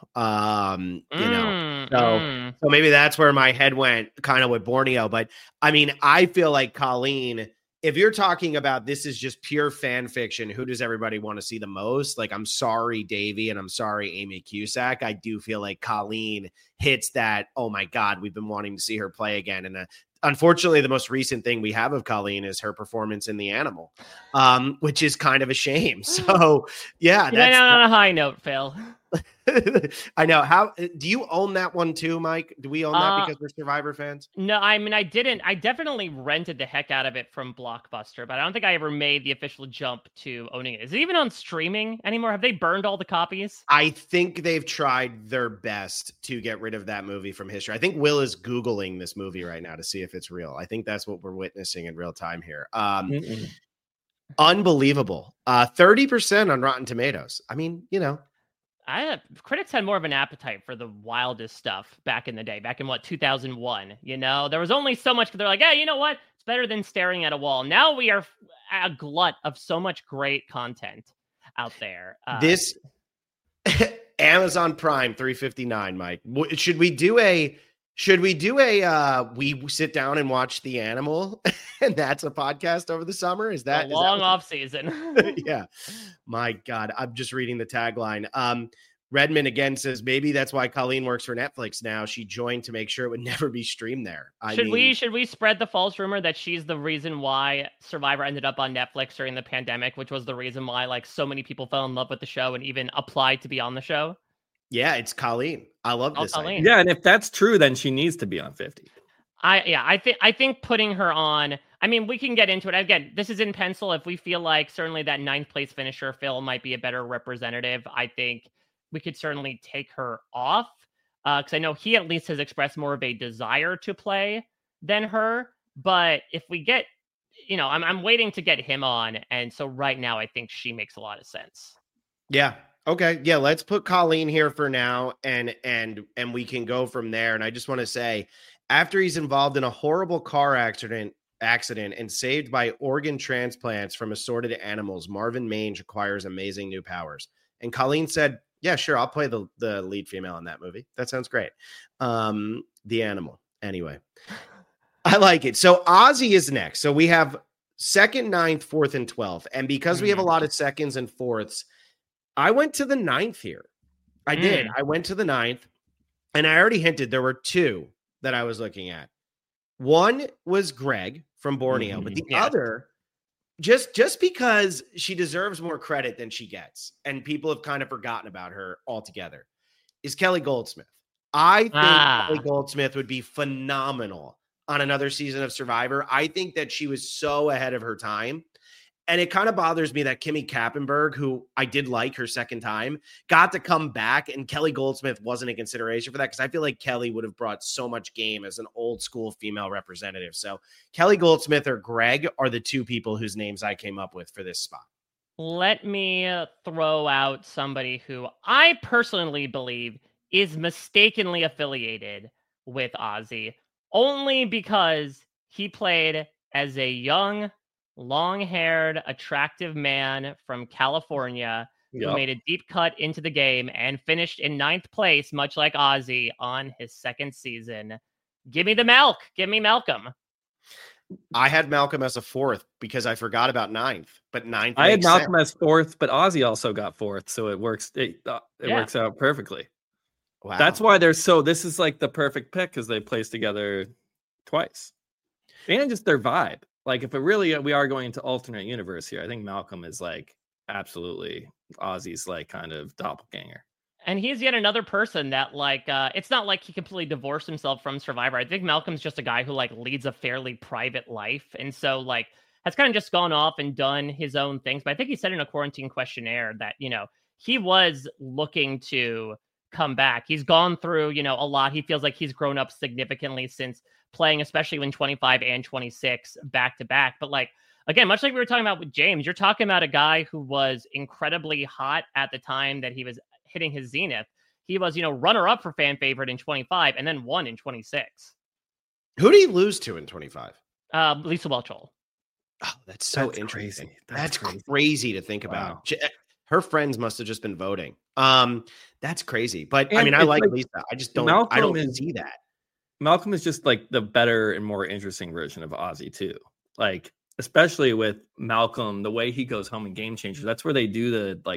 So maybe that's where my head went, kind of with Borneo. But I feel like Colleen, if you're talking about this is just pure fan fiction, who does everybody want to see the most? Like, I'm sorry, Davey, and I'm sorry, Amy Cusack. I do feel like Colleen hits that, oh my God, we've been wanting to see her play again. And unfortunately, the most recent thing we have of Colleen is her performance in The Animal, which is kind of a shame. So, yeah. That's on a high note, Phil. I know. How do you own that one too, Mike? Do we own that because we're Survivor fans? No, I didn't. I definitely rented the heck out of it from Blockbuster, but I don't think I ever made the official jump to owning it. Is it even on streaming anymore? Have they burned all the copies? I think they've tried their best to get rid of that movie from history. I think Will is Googling this movie right now to see if it's real. I think that's what we're witnessing in real time here. Unbelievable. 30% on Rotten Tomatoes. Critics had more of an appetite for the wildest stuff back in the day, back in 2001. There was only so much. They're like, yeah, you know what? It's better than staring at a wall. Now we are a glut of so much great content. out there. This Amazon Prime $3.59, Mike. Should we do a we sit down and watch The Animal and that's a podcast over the summer? Is that a long off season? Yeah. My God. I'm just reading the tagline. Redmond again says maybe that's why Colleen works for Netflix now. She joined to make sure it would never be streamed there. Should we spread the false rumor that she's the reason why Survivor ended up on Netflix during the pandemic, which was the reason why like so many people fell in love with the show and even applied to be on the show? Yeah, it's Colleen. I love this. Colleen. Yeah, and if that's true, then she needs to be on 50. I think putting her on. I mean, we can get into it again. This is in pencil. If we feel like certainly that 9th place finisher Phil might be a better representative, I think we could certainly take her off because I know he at least has expressed more of a desire to play than her. But if we get, I'm waiting to get him on, and so right now I think she makes a lot of sense. Yeah. Okay. Yeah. Let's put Colleen here for now, and we can go from there. And I just want to say, after he's involved in a horrible car accident and saved by organ transplants from assorted animals, Marvin Mange acquires amazing new powers. And Colleen said, yeah, sure, I'll play the lead female in that movie. That sounds great. The Animal. Anyway, I like it. So Ozzy is next. So we have 2nd, 9th, 4th, and 12th. And because we have a lot of 2nds and 4ths, I went to the 9th here. I did. I went to the 9th, and I already hinted there were 2 that I was looking at. One was Greg from Borneo, but the other, just because she deserves more credit than she gets, and people have kind of forgotten about her altogether, is Kelly Goldsmith. I think Kelly Goldsmith would be phenomenal on another season of Survivor. I think that she was so ahead of her time. And it kind of bothers me that Kimmy Kappenberg, who I did like her second time, got to come back, and Kelly Goldsmith wasn't a consideration for that, because I feel like Kelly would have brought so much game as an old school female representative. So Kelly Goldsmith or Greg are the 2 people whose names I came up with for this spot. Let me throw out somebody who I personally believe is mistakenly affiliated with Ozzy, only because he played as a young, long-haired, attractive man from California who made a deep cut into the game and finished in 9th place, much like Ozzy on his 2nd season. Give me the milk. Give me Malcolm. I had Malcolm as a 4th because I forgot about 9th, but 9th. I had Malcolm as 4th, but Ozzy also got 4th, so it works. It works out perfectly. Wow. That's why this is like the perfect pick, because they placed together twice, and just their vibe. Like, if we are going into alternate universe here, I think Malcolm is like absolutely Ozzy's like kind of doppelganger. And he's yet another person that like, it's not like he completely divorced himself from Survivor. I think Malcolm's just a guy who like leads a fairly private life. And so like has kind of just gone off and done his own things. But I think he said in a quarantine questionnaire that, he was looking to come back. He's gone through, a lot. He feels like he's grown up significantly since playing, especially when 25 and 26 back to back. But like, again, much like we were talking about with James, you're talking about a guy who was incredibly hot at the time that he was hitting his zenith. He was, runner up for fan favorite in 25 and then won in 26. Who did he lose to in 25? Lisa Whelchel. Oh, that's interesting. Crazy. That's crazy to think about. Her friends must have just been voting. That's crazy. But I mean, I like Lisa. I just don't. I don't see that. Malcolm is just like the better and more interesting version of Ozzy too. Like, especially with Malcolm, the way he goes home in Game Changers, that's where they do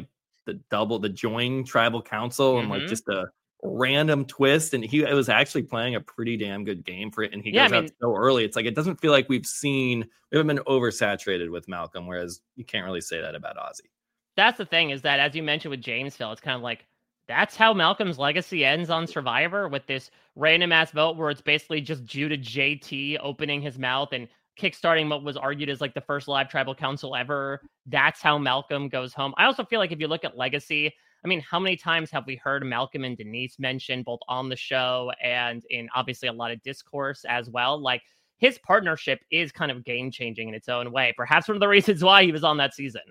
the join tribal council and like just a random twist. And it was actually playing a pretty damn good game for it. And he goes out so early. It's like, it doesn't feel like we haven't been oversaturated with Malcolm, whereas you can't really say that about Ozzy. That's the thing, is that as you mentioned with James, Phil, it's kind of like, that's how Malcolm's legacy ends on Survivor, with this random ass vote where it's basically just Judah JT opening his mouth and kickstarting what was argued as like the first live tribal council ever. That's how Malcolm goes home. I also feel like if you look at legacy, I mean, how many times have we heard Malcolm and Denise mentioned both on the show and in obviously a lot of discourse as well? Like, his partnership is kind of game changing in its own way. Perhaps one of the reasons why he was on that season.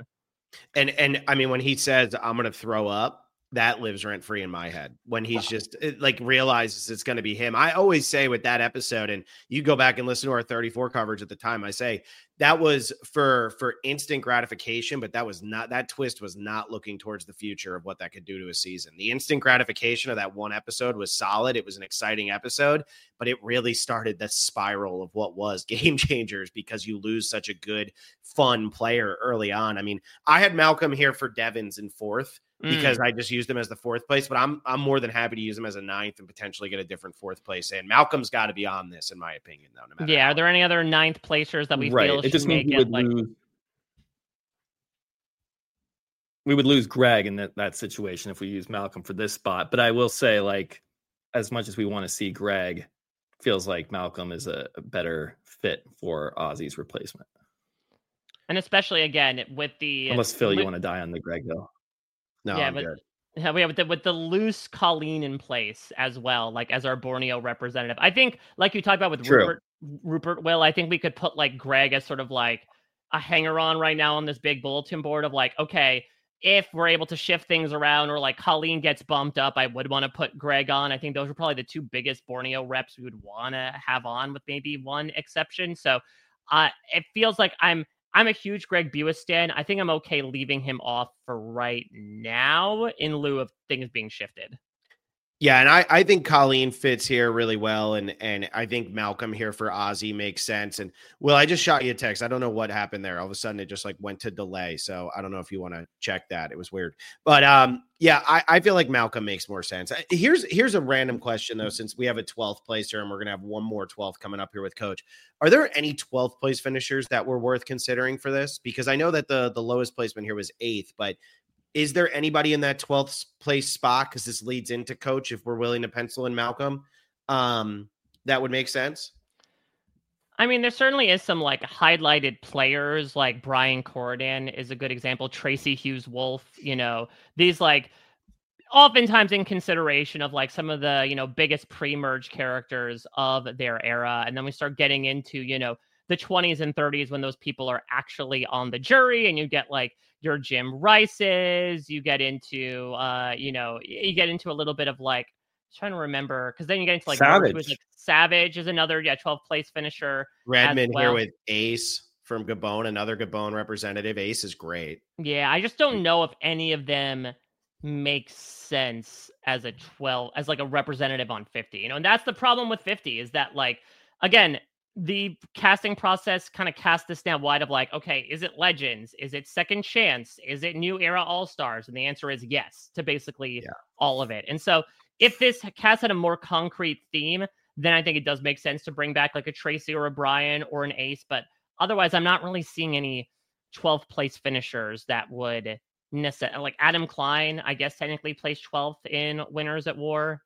And I mean, when he says, I'm going to throw up, that lives rent free in my head when he's just like realizes it's going to be him. I always say with that episode, and you go back and listen to our 34 coverage at the time, I say that was for instant gratification, but that twist was not looking towards the future of what that could do to a season. The instant gratification of that one episode was solid. It was an exciting episode, but it really started the spiral of what was Game Changers because you lose such a good, fun player early on. I mean, I had Malcolm here for Devins in 4th because I just used him as the 4th place, but I'm more than happy to use him as a 9th and potentially get a different 4th place in. Malcolm's got to be on this, in my opinion, though. No matter are there any other 9th placers that we feel it just should make means it? We would lose Greg in that situation if we use Malcolm for this spot. But I will say, like, as much as we want to see Greg, feels like Malcolm is a better fit for Ozzy's replacement. And especially, again, with the... Unless, Phil, you want to die on the Greg Hill. No, I'm good. Yeah, with the loose Colleen in place as well, like as our Borneo representative. I think, like you talked about with Rupert Will, I think we could put like Greg as sort of like a hanger-on right now on this big bulletin board of like, okay, if we're able to shift things around or like Colleen gets bumped up, I would want to put Greg on. I think those are probably the 2 biggest Borneo reps we would want to have on, with maybe one exception. So it feels like I'm a huge Greg Buis stan. I think I'm okay leaving him off for right now in lieu of things being shifted. Yeah, and I think Colleen fits here really well, and I think Malcolm here for Ozzy makes sense. And Will, I just shot you a text. I don't know what happened there. All of a sudden, it just like went to delay. So I don't know if you want to check that. It was weird, but yeah, I feel like Malcolm makes more sense. Here's a random question though, since we have a 12th placer and we're gonna have one more 12th coming up here with Coach. Are there any 12th place finishers that were worth considering for this? Because I know that the lowest placement here was 8th, but is there anybody in that 12th place spot? Because this leads into Coach, if we're willing to pencil in Malcolm, that would make sense. I mean, there certainly is some like highlighted players, like Brian Corridan is a good example. Tracy Hughes Wolf, these like oftentimes in consideration of like some of the, biggest pre-merge characters of their era. And then we start getting into, the 20s and 30s when those people are actually on the jury, and you get like your Jim Rices, you get into, you get into a little bit of like, I'm trying to remember, because then you get into like Savage is another 12th place finisher. Redmond here with Ace from Gabon, another Gabon representative. Ace is great. Yeah, I just don't know if any of them makes sense as a 12, as like a representative on 50. And that's the problem with 50 is that like, again, the casting process kind of cast this down wide of like, okay, is it Legends? Is it Second Chance? Is it New Era All-Stars? And the answer is yes to basically all of it. And so if this cast had a more concrete theme, then I think it does make sense to bring back like a Tracy or a Brian or an Ace. But otherwise, I'm not really seeing any 12th place finishers that would necessarily, like Adam Klein, I guess technically placed 12th in Winners at War.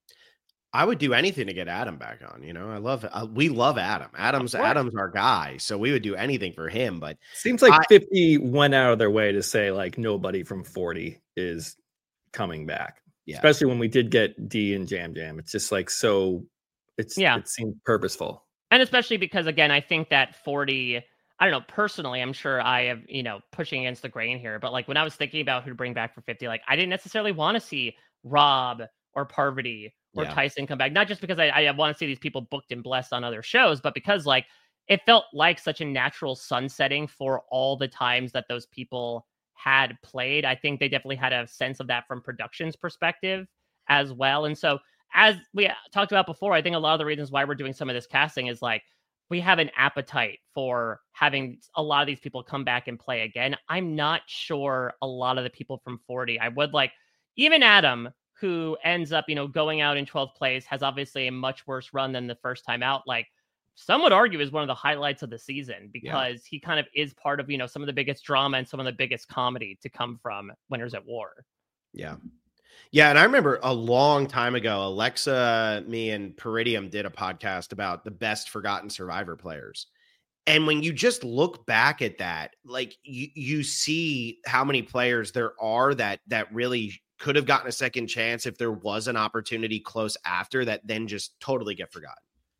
I would do anything to get Adam back on. We love Adam. Adam's our guy. So we would do anything for him, but seems like 50 went out of their way to say like nobody from 40 is coming back. Yeah. Especially when we did get D and Jam Jam. It's just like, it seemed purposeful. And especially because again, I think that 40, I don't know, personally, I'm sure I have, pushing against the grain here, but like when I was thinking about who to bring back for 50, like I didn't necessarily want to see Rob or Parvati or Tyson come back, not just because I want to see these people booked and blessed on other shows, but because like it felt like such a natural sunsetting for all the times that those people had played. I think they definitely had a sense of that from production's perspective as well. And so as we talked about before, I think a lot of the reasons why we're doing some of this casting is like we have an appetite for having a lot of these people come back and play again. I'm not sure a lot of the people from 40, I would like, even Adam, who ends up, going out in 12th place, has obviously a much worse run than the first time out. Like some would argue is one of the highlights of the season because he kind of is part of, some of the biggest drama and some of the biggest comedy to come from Winners at War. Yeah. Yeah. And I remember a long time ago, Alexa, me and Peridium did a podcast about the best forgotten Survivor players. And when you just look back at that, like you see how many players there are that really could have gotten a second chance if there was an opportunity close after that, then just totally get forgotten.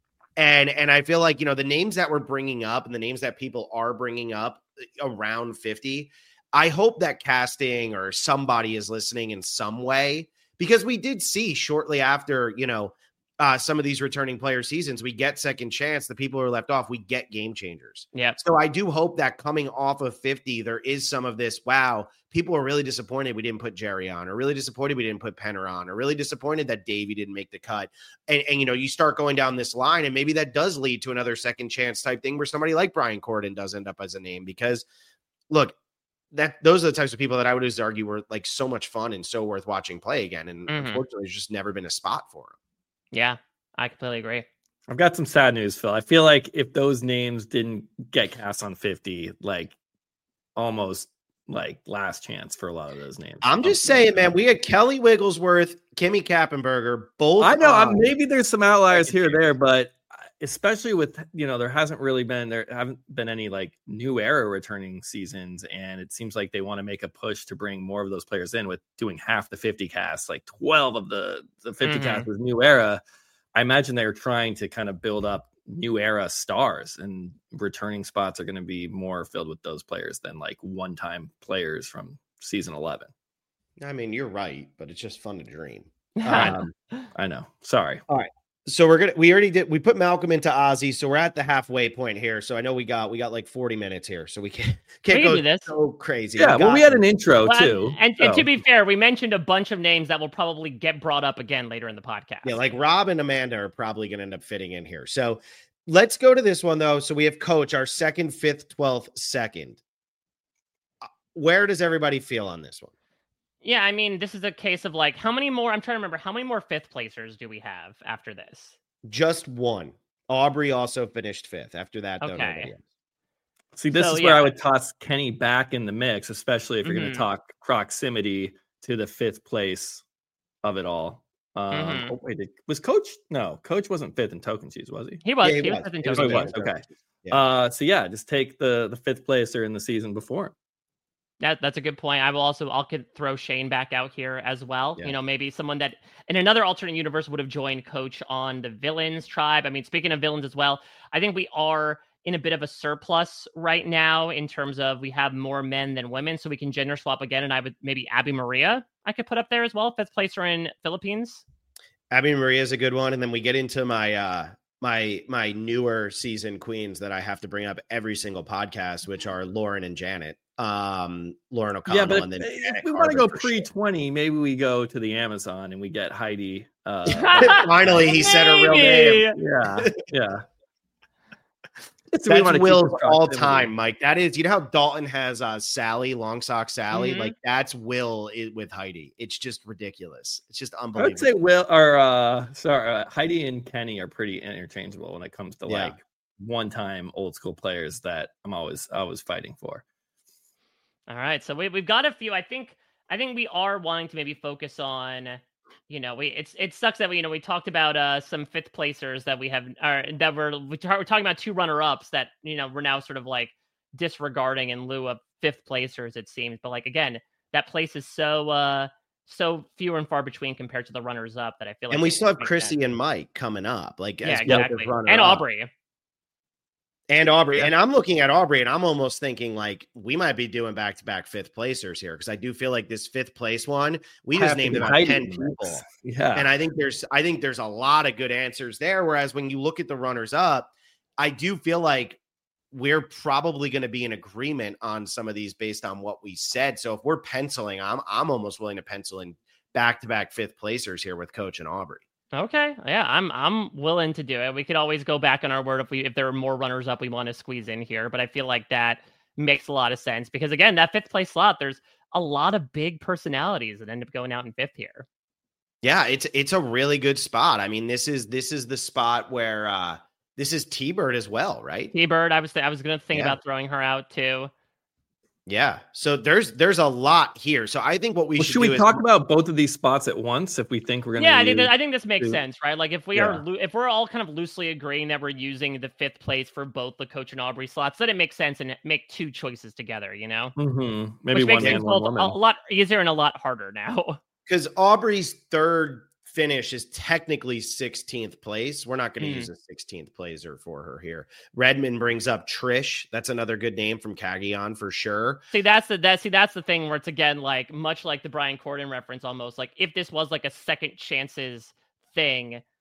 And I feel like, the names that we're bringing up and the names that people are bringing up around 50, I hope that casting or somebody is listening in some way, because we did see shortly after, some of these returning player seasons. We get second chance. The people who are left off, we get game changers. Yeah. So I do hope that coming off of 50, there is some of this, wow, people are really disappointed we didn't put Jerry on, or really disappointed we didn't put Penner on, or really disappointed that Davey didn't make the cut. And you start going down this line, and maybe that does lead to another second chance type thing where somebody like Brian Corden does end up as a name. Because look, those are the types of people that I would always argue were like so much fun and so worth watching play again. And unfortunately, there's just never been a spot for them. Yeah, I completely agree. I've got some sad news, Phil. I feel like if those names didn't get cast on 50, like almost like last chance for a lot of those names. I'm just saying, man, we had Kelly Wigglesworth, Kimmy Kappenberger, both. I know maybe there's some outliers here or there, but especially with, there haven't been any like new era returning seasons. And it seems like they want to make a push to bring more of those players in with doing half the 50 cast, like 12 of the 50 cast with new era. I imagine they're trying to kind of build up new era stars, and returning spots are going to be more filled with those players than like one-time players from season 11. I mean, you're right, but it's just fun to dream. I know. Sorry. All right. So we put Malcolm into Ozzy. So we're at the halfway point here. So I know we got like 40 minutes here. So we can't go do this. so crazy. Yeah. We had an intro too. And to be fair, we mentioned a bunch of names that will probably get brought up again later in the podcast. Yeah. Like Rob and Amanda are probably going to end up fitting in here. So let's go to this one though. So we have Coach, our 2nd, 5th, 12th, 2nd. Where does everybody feel on this one? Yeah, I mean, this is a case of like, I'm trying to remember, how many more 5th placers do we have after this? Just one. Aubrey also finished 5th. After that, okay. See, this is where I would toss Kenny back in the mix, especially if you're going to talk proximity to the 5th place of it all. Oh, wait, was Coach? No, Coach wasn't 5th in token cheese, was he? He was 5th in token cheese. Okay. Yeah. So yeah, just take the 5th placer in the season before. That's a good point. I'll throw Shane back out here as well. Yeah. Maybe someone that in another alternate universe would have joined Coach on the Villains tribe. I mean, speaking of villains as well, I think we are in a bit of a surplus right now in terms of we have more men than women, so we can gender swap again. And I would maybe Abby Maria I could put up there as well. 5th placer in Philippines. Abby Maria is a good one. And then we get into my my newer season queens that I have to bring up every single podcast, which are Lauren and Janet. Lauren O'Connell. Yeah, but and then if we want to go pre-20, maybe we go to the Amazon and we get Heidi. Finally, he said her real name. Yeah. That's Will's all time, Mike. That is, you know how Dalton has Sally, Long Sock Sally? Like that's Will with Heidi. It's just ridiculous. It's just unbelievable. I would say Heidi and Kenny are pretty interchangeable when it comes to like one-time old school players that I'm always fighting for. All right, so we've got a few. I think we are wanting to maybe focus on, it sucks that we talked about some 5th placers that we have, we're talking about 2 runner-ups that we're now sort of like disregarding in lieu of 5th placers, it seems. But like again, that place is so fewer and far between compared to the runners-up that I feel like. And we still have Chrissy and Mike coming up, like exactly, and Aubrey. And Aubrey. And I'm looking at Aubrey and I'm almost thinking like we might be doing back-to-back 5th placers here, because I do feel like this 5th place one, we just named about 10 people. Yeah. And I think there's a lot of good answers there. Whereas when you look at the runners up, I do feel like we're probably going to be in agreement on some of these based on what we said. So if we're penciling, I'm almost willing to pencil in back-to-back 5th placers here with Coach and Aubrey. Okay. Yeah, I'm willing to do it. We could always go back on our word if there are more runners up we want to squeeze in here, but I feel like that makes a lot of sense because again, that 5th place slot, there's a lot of big personalities that end up going out in 5th here. Yeah, it's a really good spot. I mean, this is the spot where this is T-Bird as well, right? T-Bird, I was going to think about throwing her out too. Yeah. So there's a lot here. So I think what should we talk about both of these spots at once if we think we're going to I think this makes sense, right? Like if we're all kind of loosely agreeing that we're using the 5th place for both the Coach and Aubrey slots, then it makes sense and make 2 choices together, Mm-hmm. Maybe which one man, one woman. A lot easier and a lot harder now. Because Aubrey's 3rd finish is technically 16th place. We're not going to use a 16th placer for her here. Redmond brings up Trish. That's another good name from Cagayan for sure. See, that's the thing where it's again like much like the Brian Corden reference almost. Like if this was like a second chances thing,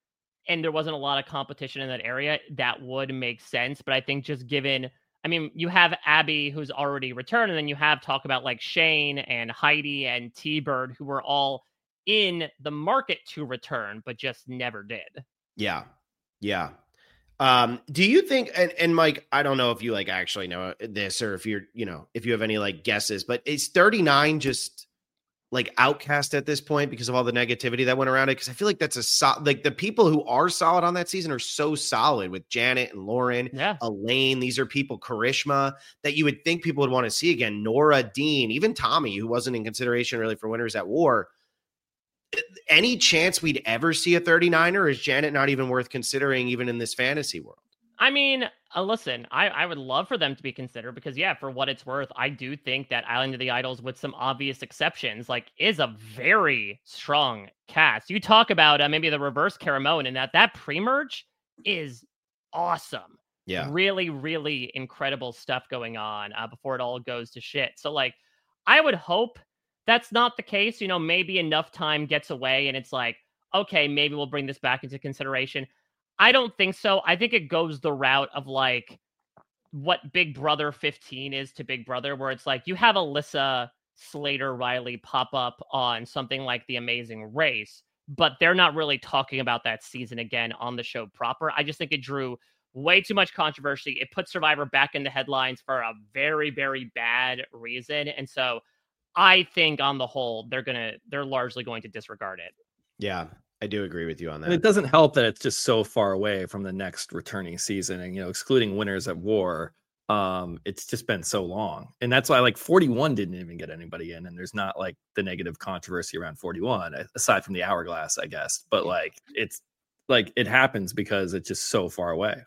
and there wasn't a lot of competition in that area, that would make sense. But I think just given, I mean, you have Abby who's already returned, and then you have talk about like Shane and Heidi and T-Bird who were all in the market to return, but just never did. Yeah. Yeah. Do you think, and Mike, I don't know if you like actually know this or if you're, if you have any like guesses, but is 39 just like outcast at this point because of all the negativity that went around it? Because I feel like that's like the people who are solid on that season are so solid with Janet and Lauren, Elaine. These are people, Karishma, that you would think people would want to see again. Nora, Dean, even Tommy, who wasn't in consideration really for Winners at War. Any chance we'd ever see a 39er? Is Janet not even worth considering even in this fantasy world? I mean, listen, I would love for them to be considered because, yeah, for what it's worth, I do think that Island of the Idols, with some obvious exceptions, like is a very strong cast. You talk about maybe the reverse Caramoan, and that pre-merge is awesome. Yeah. Really, really incredible stuff going on before it all goes to shit. So, like, I would hope that's not the case. Maybe enough time gets away and it's like, okay, maybe we'll bring this back into consideration. I don't think so. I think it goes the route of like what Big Brother 15 is to Big Brother, where it's like you have Alyssa, Slater, Riley pop up on something like The Amazing Race, but they're not really talking about that season again on the show proper. I just think it drew way too much controversy. It put Survivor back in the headlines for a very, very bad reason. And so I think on the whole, they're largely going to disregard it. Yeah, I do agree with you on that. And it doesn't help that it's just so far away from the next returning season, and excluding Winners at War, it's just been so long, and that's why like 41 didn't even get anybody in, and there's not like the negative controversy around 41 aside from the hourglass, I guess. But like it's like it happens because it's just so far away.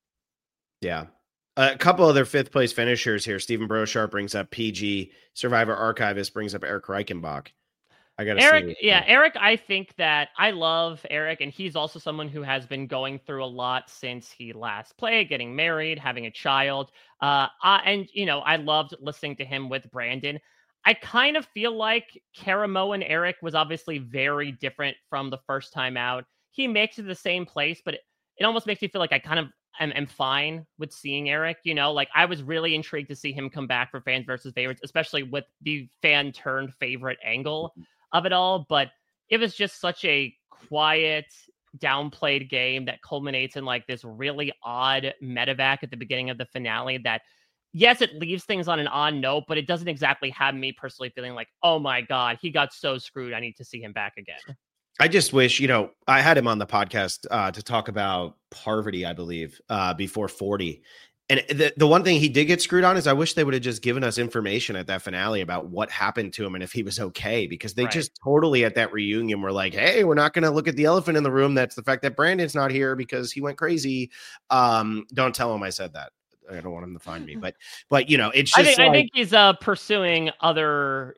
Yeah. A couple other fifth place finishers here. Stephen Brochart brings up PG. Survivor Archivist brings up Eric Reichenbach. I got Eric. Yeah, Eric. I think that I love Eric, and he's also someone who has been going through a lot since he last played, getting married, having a child. And I loved listening to him with Brandon. I kind of feel like Karamo and Eric was obviously very different from the first time out. He makes it the same place, but it almost makes me feel like I kind of am fine with seeing Eric. Like I was really intrigued to see him come back for fans versus favorites, especially with the fan turned favorite angle of it all. But it was just such a quiet, downplayed game that culminates in like this really odd medevac at the beginning of the finale that, yes, it leaves things on an odd note, but it doesn't exactly have me personally feeling like, oh my God, he got so screwed. I need to see him back again. I just wish, I had him on the podcast to talk about Parvati, I believe, before 40. And the one thing he did get screwed on is I wish they would have just given us information at that finale about what happened to him and if he was okay, because they just totally at that reunion were like, hey, we're not going to look at the elephant in the room. That's the fact that Brandon's not here because he went crazy. Don't tell him I said that. I don't want him to find me, but it's just I think he's pursuing other,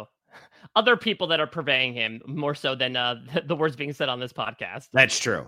other people that are purveying him more so than the words being said on this podcast. That's true.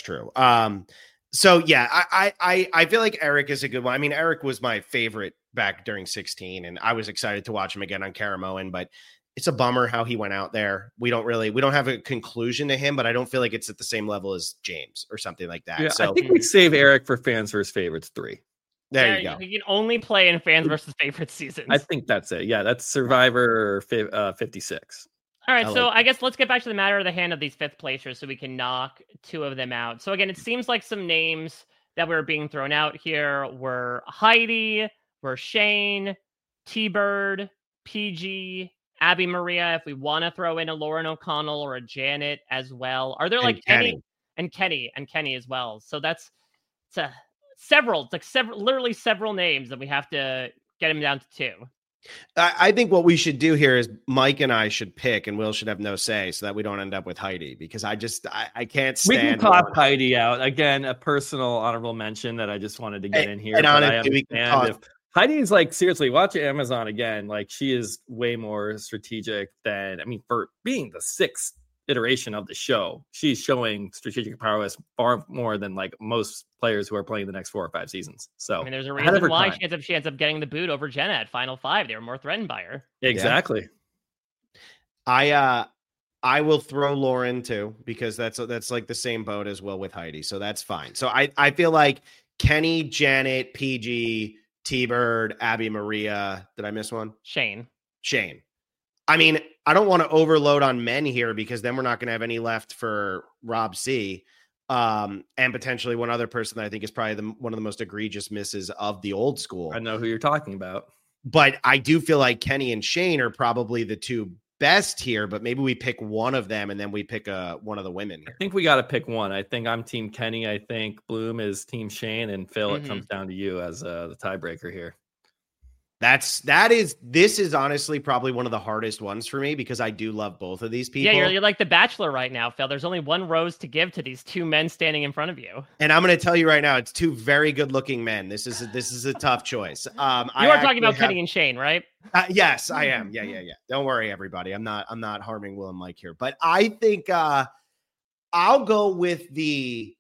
So yeah, I feel like Eric is a good one. I mean, Eric was my favorite back during 16, and I was excited to watch him again on Caramoan, but it's a bummer how he went out there. We don't have a conclusion to him, but I don't feel like it's at the same level as James or something like that. Yeah, so I think we save Eric for fans versus favorites 3. There you go. You can only play in fans versus favorites seasons. I think that's it. Yeah, that's Survivor 56. All right, so I guess let's get back to the matter of the hand of these fifth placers so we can knock 2 of them out. So again, it seems like some names that were being thrown out here were Heidi, were Shane, T-Bird, PG, Abby Maria, if we want to throw in a Lauren O'Connell or a Janet as well. Are there like any and Kenny as well? So that's several names that we have to get him down to 2. I think what we should do here is Mike and I should pick, and Will should have no say, so that we don't end up with Heidi, because I can't stand. We can pop Heidi out again. A personal honorable mention that I just wanted to get in here. And honestly, Heidi's like, seriously, watch Amazon again. Like, she is way more strategic than, for being the 6th iteration of the show, she's showing strategic prowess far more than like most players who are playing the next 4 or 5 seasons. So there's a reason why she ends up getting the boot over Jenna at Final 5. They were more threatened by her. Exactly. Yeah. I will throw Lauren too, because that's like the same boat as well with Heidi. So that's fine. So I feel like Kenny, Janet, PG, T-Bird, Abby Maria. Did I miss one? Shane. I mean, I don't want to overload on men here because then we're not going to have any left for Rob C. And potentially one other person that I think is probably one of the most egregious misses of the old school. I know who you're talking about. But I do feel like Kenny and Shane are probably the two best here, but maybe we pick one of them and then we pick one of the women here. I think we got to pick one. I think I'm team Kenny. I think Bloom is team Shane, and Phil, it comes down to you as the tiebreaker here. This is honestly probably one of the hardest ones for me because I do love both of these people. Yeah, you're like the Bachelor right now, Phil. There's only one rose to give to these two men standing in front of you. And I'm going to tell you right now, it's two very good looking men. This is a tough choice. You are talking about Kenny and Shane, right? Yes, I am. Yeah. Don't worry, everybody. I'm not harming Will and Mike here, but I think I'll go with the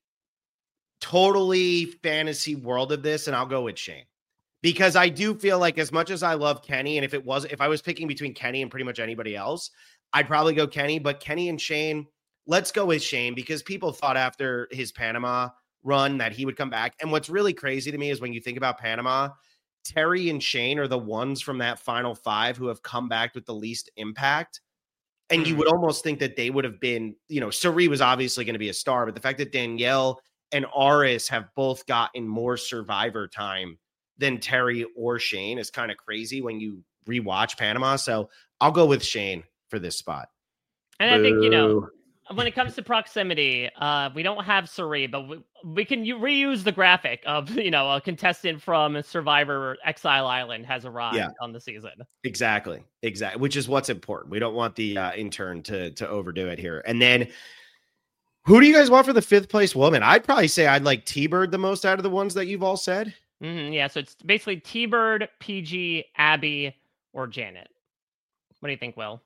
totally fantasy world of this, and I'll go with Shane. Because I do feel like as much as I love Kenny, and if I was picking between Kenny and pretty much anybody else, I'd probably go Kenny. But Kenny and Shane, let's go with Shane because people thought after his Panama run that he would come back. And what's really crazy to me is when you think about Panama, Terry and Shane are the ones from that final five who have come back with the least impact. And you would almost think that they would have been, Sari was obviously going to be a star, but the fact that Danielle and Aris have both gotten more Survivor time than Terry or Shane is kind of crazy when you rewatch Panama. So I'll go with Shane for this spot. And I think, when it comes to proximity, we don't have Sari, but we can reuse the graphic of, a contestant from Survivor Exile Island has arrived on the season. Exactly. Which is what's important. We don't want the intern to overdo it here. And then who do you guys want for the fifth place woman? I'd probably say I'd like T-Bird the most out of the ones that you've all said. Yeah, so it's basically T-Bird, PG, Abby, or Janet. What do you think, Will?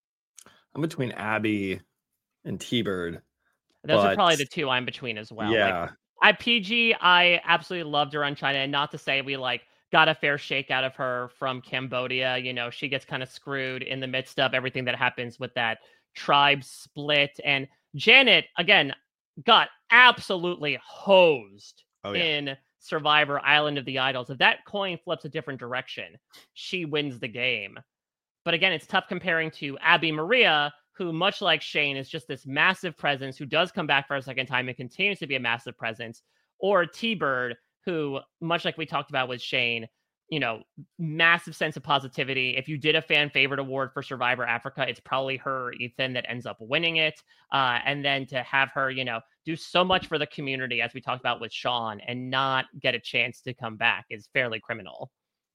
I'm between Abby and T-Bird. Those are probably the two I'm between as well. Yeah. PG, I absolutely loved her on China, and not to say we got a fair shake out of her from Cambodia. She gets kind of screwed in the midst of everything that happens with that tribe split. And Janet, again, got absolutely hosed in Survivor Island of the Idols. If that coin flips a different direction, she wins the game. But again, it's tough comparing to Abby Maria, who, much like Shane, is just this massive presence who does come back for a second time and continues to be a massive presence, or T-Bird, who, much like we talked about with Shane, massive sense of positivity. If you did a fan favorite award for Survivor Africa, it's probably her, Ethan, that ends up winning it. And then to have her, do so much for the community, as we talked about with Sean, and not get a chance to come back is fairly criminal.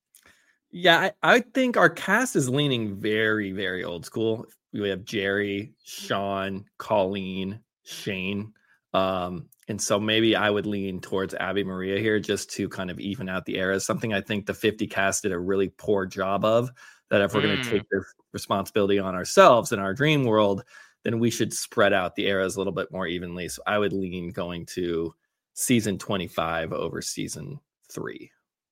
Yeah, I think our cast is leaning very, very old school. We have Jerry, Sean, Colleen, Shane. And so maybe I would lean towards Abby Maria here just to kind of even out the eras. Something I think the 50 cast did a really poor job of, that if we're going to take this responsibility on ourselves in our dream world, then we should spread out the eras a little bit more evenly. So I would lean going to season 25 over season 3.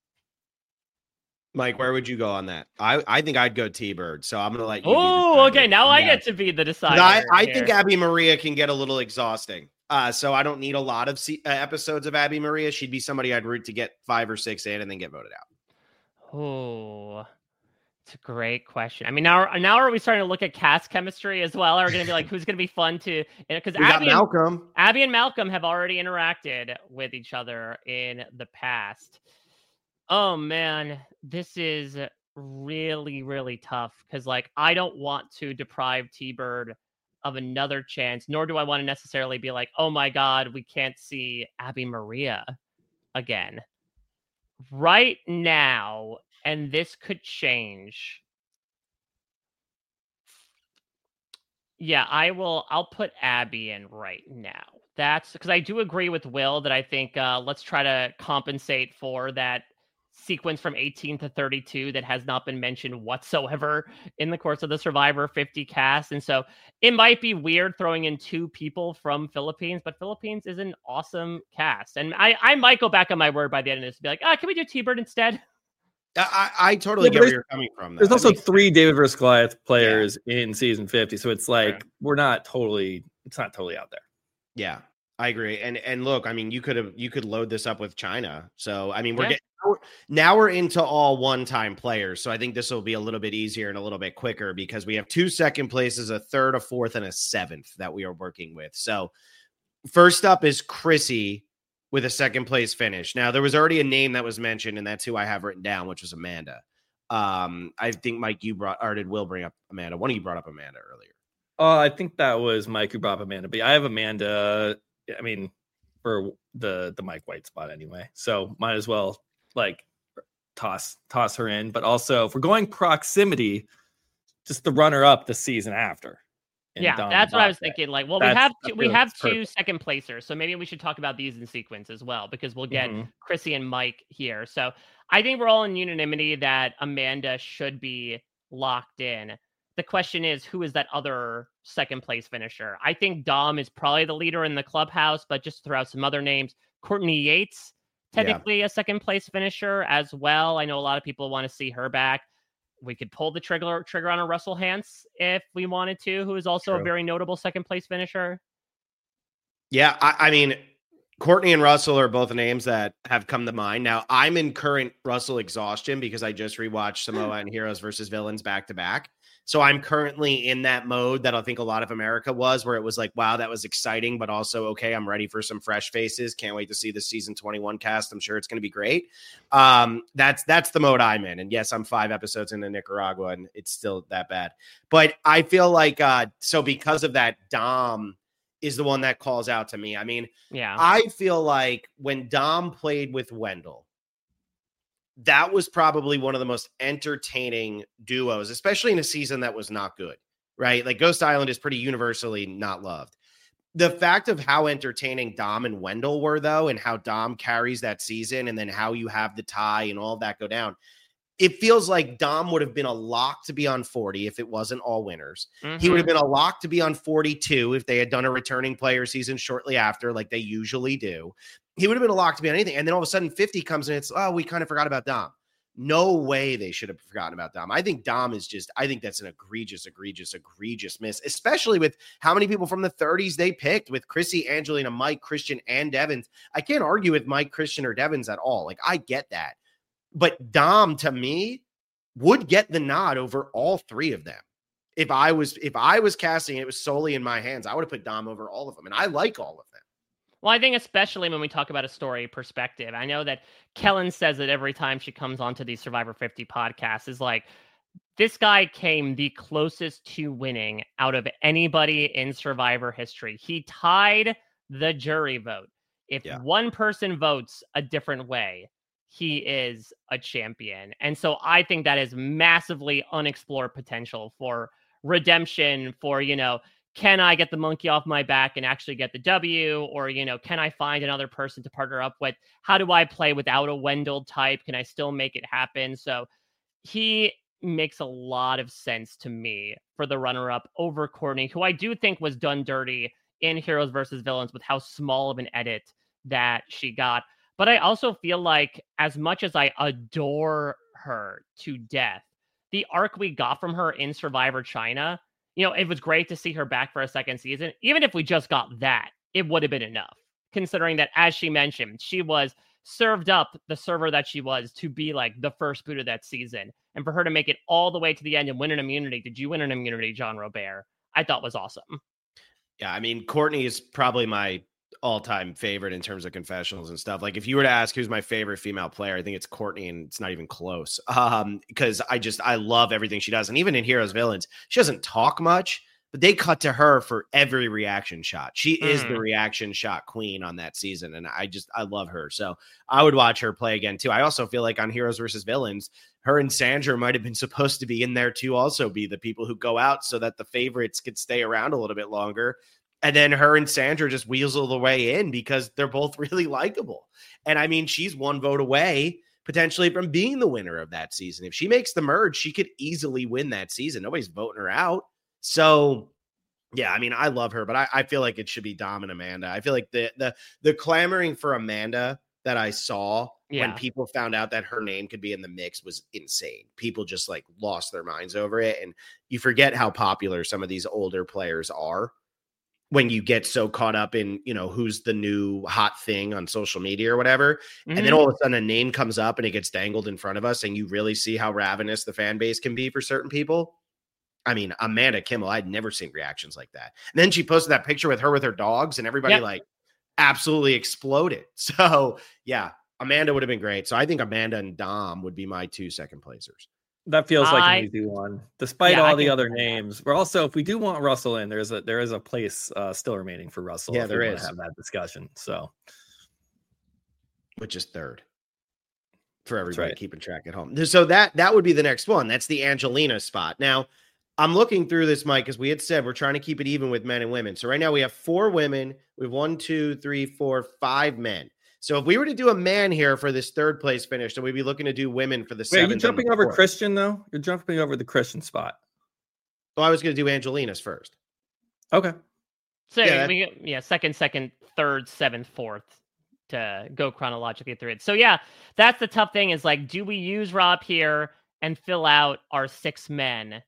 Mike, where would you go on that? I think I'd go T-Bird. So I'm going to let you. Oh, okay. Now I get to be the decider. I think Abby Maria can get a little exhausting. So I don't need a lot of episodes of Abby Maria. She'd be somebody I'd root to get 5 or 6 in and then get voted out. Oh, it's a great question. I mean, now are we starting to look at cast chemistry as well? Are we going to be like, who's going to be fun to? Because Abby and Malcolm have already interacted with each other in the past. Oh man, this is really, really tough because I don't want to deprive T-Bird of another chance, nor do I want to necessarily be like, oh my God, we can't see Abby Maria again. Right now, and this could change. Yeah, I'll put Abby in right now. That's because I do agree with Will that I think let's try to compensate for that sequence from 18 to 32 that has not been mentioned whatsoever in the course of the Survivor 50 cast. And so it might be weird throwing in 2 people from Philippines, but Philippines is an awesome cast. And I might go back on my word by the end of this and be like, can we do T-Bird instead? I totally get where you're coming from. There's also 3 David versus Goliath players in season 50, so it's like it's not totally out there. Yeah, I agree. And look, I mean, you could load this up with China. So I mean, now we're into all one-time players. So I think this will be a little bit easier and a little bit quicker because we have 2 second places, a third, a fourth, and a 7th that we are working with. So first up is Chrissy with a second place finish. Now, there was already a name that was mentioned, and that's who I have written down, which was Amanda. I think, Mike, did Will bring up Amanda? One of you brought up Amanda earlier. I think that was Mike who brought up Amanda, but I have Amanda, I mean, for the Mike White spot anyway. So might as well like toss her in. But also, if we're going proximity, just the runner up the season after. Yeah, that's what I was thinking. Like, well, we have two second placers, so maybe we should talk about these in sequence as well, because we'll get Chrissy and Mike here. So I think we're all in unanimity that Amanda should be locked in. The question is, who is that other second place finisher? I think Dom is probably the leader in the clubhouse, but just to throw out some other names, Courtney Yates, technically a second place finisher as well. I know a lot of people want to see her back. We could pull the trigger on a Russell Hantz if we wanted to, who is also a very notable second place finisher. Yeah, I mean, Courtney and Russell are both names that have come to mind. Now, I'm in current Russell exhaustion because I just rewatched Samoa and Heroes versus Villains back to back. So I'm currently in that mode that I think a lot of America was, where it was like, wow, that was exciting, but also, okay, I'm ready for some fresh faces. Can't wait to see the season 21 cast. I'm sure it's going to be great. That's the mode I'm in. And yes, I'm 5 episodes into Nicaragua and it's still that bad. But I feel like, so because of that, Dom is the one that calls out to me. I mean, I feel like when Dom played with Wendell, that was probably one of the most entertaining duos, especially in a season that was not good, right? Like Ghost Island is pretty universally not loved. The fact of how entertaining Dom and Wendell were, though, and how Dom carries that season, and then how you have the tie and all that go down, it feels like Dom would have been a lock to be on 40 if it wasn't all winners. He would have been a lock to be on 42 if they had done a returning player season shortly after, like they usually do. He would have been a lock to be on anything. And then all of a sudden 50 comes and it's, we kind of forgot about Dom. No way they should have forgotten about Dom. I think Dom is I think that's an egregious miss, especially with how many people from the 30s they picked with Chrissy, Angelina, Mike, Christian, and Devins. I can't argue with Mike, Christian, or Devins at all. Like, I get that. But Dom, to me, would get the nod over all 3 of them. If I was casting, it was solely in my hands, I would have put Dom over all of them. And I like all of them. Well, I think especially when we talk about a story perspective, I know that Kellen says it every time she comes onto these Survivor 50 podcasts, is like, this guy came the closest to winning out of anybody in Survivor history. He tied the jury vote. If one person votes a different way, he is a champion. And so I think that is massively unexplored potential for redemption, for, can I get the monkey off my back and actually get the W? Or, can I find another person to partner up with? How do I play without a Wendell type? Can I still make it happen? So he makes a lot of sense to me for the runner-up over Courtney, who I do think was done dirty in Heroes versus Villains with how small of an edit that she got. But I also feel like, as much as I adore her to death, the arc we got from her in Survivor China, it was great to see her back for a second season. Even if we just got that, it would have been enough, considering that, as she mentioned, she was served up the server that she was to be like the first boot of that season. And for her to make it all the way to the end and win an immunity. Did you win an immunity, John Robert? I thought was awesome. Yeah, I mean, Courtney is probably my all-time favorite in terms of confessionals and stuff. Like, if you were to ask who's my favorite female player, I think it's Courtney, and it's not even close. Because I love everything she does. And even in Heroes Villains, she doesn't talk much, but they cut to her for every reaction shot. She is the reaction shot queen on that season. And I love her. So I would watch her play again too. I also feel like on Heroes versus Villains, her and Sandra might have been supposed to be in there to also be the people who go out so that the favorites could stay around a little bit longer. And then her and Sandra just weasel the way in because they're both really likable. And I mean, she's 1 vote away potentially from being the winner of that season. If she makes the merge, she could easily win that season. Nobody's voting her out. So, yeah, I mean, I love her, but I feel like it should be Dom and Amanda. I feel like the clamoring for Amanda that I saw when Yeah. people found out that her name could be in the mix was insane. People just like lost their minds over it. And you forget how popular some of these older players are when you get so caught up in, who's the new hot thing on social media or whatever. And then all of a sudden a name comes up and it gets dangled in front of us and you really see how ravenous the fan base can be for certain people. I mean, Amanda Kimmel, I'd never seen reactions like that. And then she posted that picture with her dogs and everybody like absolutely exploded. So yeah, Amanda would have been great. So I think Amanda and Dom would be my 2 second placers. That feels like an easy one, despite all the other names. We're also, if we do want Russell in, there is a place still remaining for Russell. Yeah, if there we is. want to have that discussion. So, which is third for everybody keeping track at home. So that would be the next one. That's the Angelina spot. Now, I'm looking through this, Mike, as we had said, we're trying to keep it even with men and women. So right now we have 4 women. We have 1, 2, 3, 4, 5 men. So if we were to do a man here for this third place finish, then we'd be looking to do women for the 7th. Are you jumping over Christian, though? You're jumping over the Christian spot. Oh, I was going to do Angelina's first. Okay. So second, third, 7th, 4th to go chronologically through it. So yeah, that's the tough thing is like, do we use Rob here and fill out our 6 men?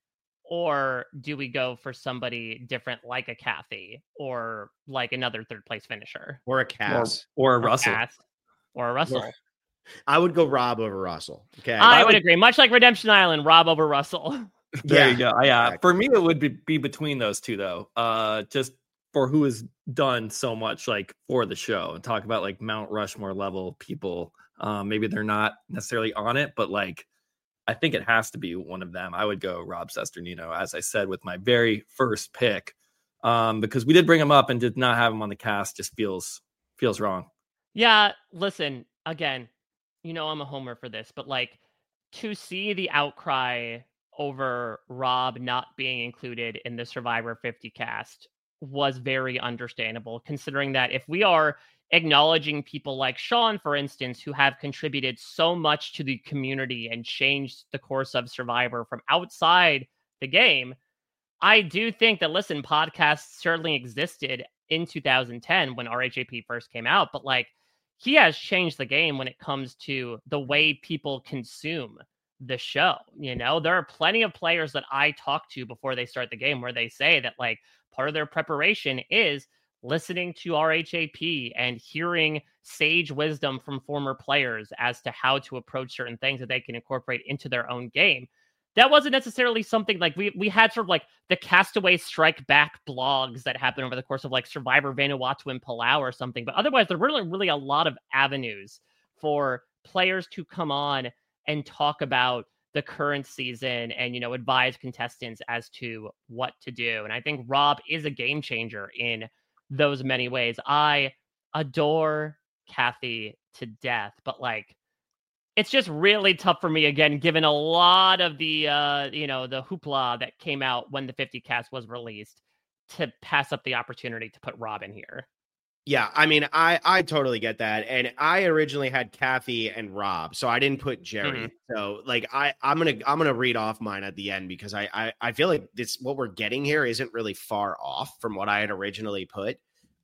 Or do we go for somebody different like a Kathy or like another third place finisher? Or a Cass. Or a Russell. Or a Russell. I would go Rob over Russell. Okay. I would agree. Much like Redemption Island, Rob over Russell. There you go. Yeah. Exactly. For me, it would be between those two, though. Just for who has done so much like for the show and talk about like Mount Rushmore level people. Maybe they're not necessarily on it, but like, I think it has to be one of them. I would go Rob Cesternino, as I said, with my very first pick, because we did bring him up and did not have him on the cast. Just feels wrong. Yeah, listen, again, I'm a homer for this, but like to see the outcry over Rob not being included in the Survivor 50 cast was very understandable, considering that if we are acknowledging people like Sean, for instance, who have contributed so much to the community and changed the course of Survivor from outside the game, I do think that, listen, podcasts certainly existed in 2010 when RHAP first came out, but like he has changed the game when it comes to the way people consume the show. There are plenty of players that I talk to before they start the game where they say that like part of their preparation is listening to RHAP and hearing sage wisdom from former players as to how to approach certain things that they can incorporate into their own game. That wasn't necessarily something like we had sort of like the Castaway Strike Back blogs that happened over the course of like Survivor Vanuatu and Palau or something. But otherwise, there were really a lot of avenues for players to come on and talk about the current season and, advise contestants as to what to do. And I think Rob is a game changer in those many ways. I adore Kathy to death, but like it's just really tough for me again, given a lot of the the hoopla that came out when the 50 cast was released, to pass up the opportunity to put Rob in here. Yeah, I mean, I totally get that, and I originally had Kathy and Rob, so I didn't put Jerry. So like I'm gonna read off mine at the end because I feel like this what we're getting here isn't really far off from what I had originally put.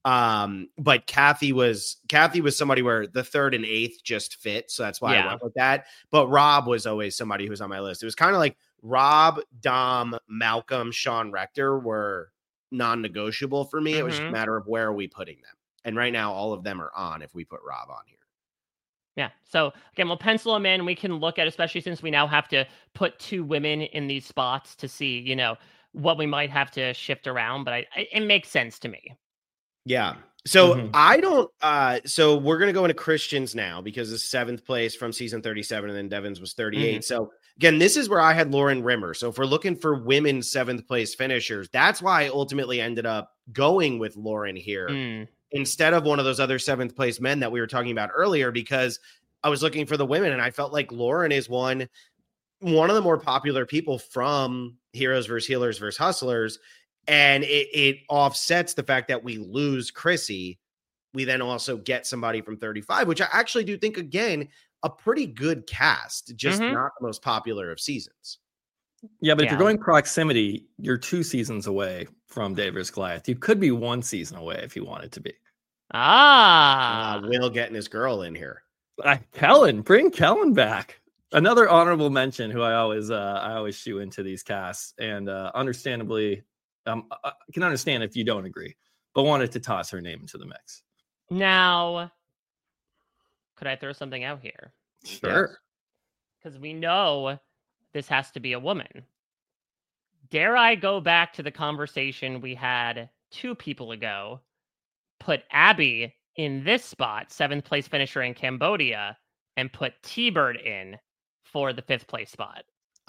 But Kathy was somebody where the 3rd and 8th just fit, so that's why I went with that. But Rob was always somebody who was on my list. It was kind of like Rob, Dom, Malcolm, Sean Rector were non-negotiable for me. It was just a matter of where are we putting them. And right now, all of them are on if we put Rob on here. Yeah. So again, we'll pencil them in. We can look at, especially since we now have to put 2 women in these spots to see, what we might have to shift around. But it makes sense to me. Yeah. So I don't. So we're gonna go into Christians now because it's 7th place from season 37, and then Devon's was 38. So again, this is where I had Lauren Rimmer. So if we're looking for women's 7th place finishers, that's why I ultimately ended up going with Lauren here. Instead of one of those other 7th place men that we were talking about earlier, because I was looking for the women and I felt like Lauren is one of the more popular people from Heroes versus Healers versus Hustlers. And it offsets the fact that we lose Chrissy. We then also get somebody from 35, which I actually do think, again, a pretty good cast, just not the most popular of seasons. Yeah, but if you're going proximity, you're 2 seasons away from David vs. Goliath. You could be 1 season away if you wanted to be. Will getting his girl in here. Kellen, bring Kellen back. Another honorable mention who I always shoe into these casts, and understandably, I can understand if you don't agree, but wanted to toss her name into the mix. Now, could I throw something out here? Sure. Because we know this has to be a woman. Dare I go back to the conversation we had 2 people ago? Put Abby in this spot, 7th place finisher in Cambodia, and put T-Bird in for the 5th place spot.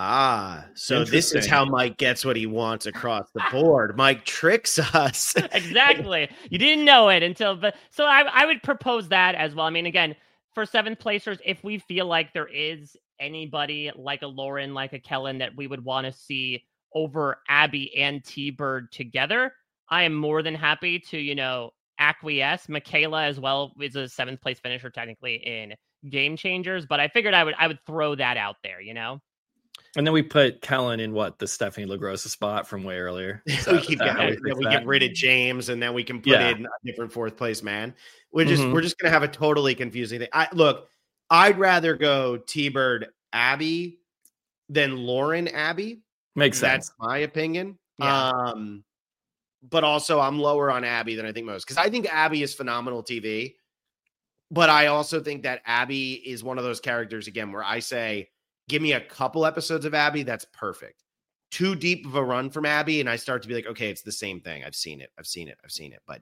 So this is how Mike gets what he wants across the board. Mike tricks us. Exactly. You didn't know it until, so I would propose that as well. I mean, again, for 7th placers, if we feel like there is anybody like a Lauren, like a Kellen that we would want to see over Abby and T-Bird together, I am more than happy to, acquiesce. Michaela as well is a 7th place finisher technically in Game Changers, but I figured I would throw that out there, And then we put Kellen in the Stephanie LaGrossa spot from way earlier. So we get rid of James, and then we can put in a different 4th place man. We're just gonna have a totally confusing thing. I'd rather go T-Bird Abby than Lauren Abby. Makes sense. That's my opinion. Yeah. But also I'm lower on Abby than I think most, because I think Abby is phenomenal TV. But I also think that Abby is one of those characters, again, where I say, give me a couple episodes of Abby, that's perfect. Too deep of a run from Abby, and I start to be like, okay, it's the same thing. I've seen it. But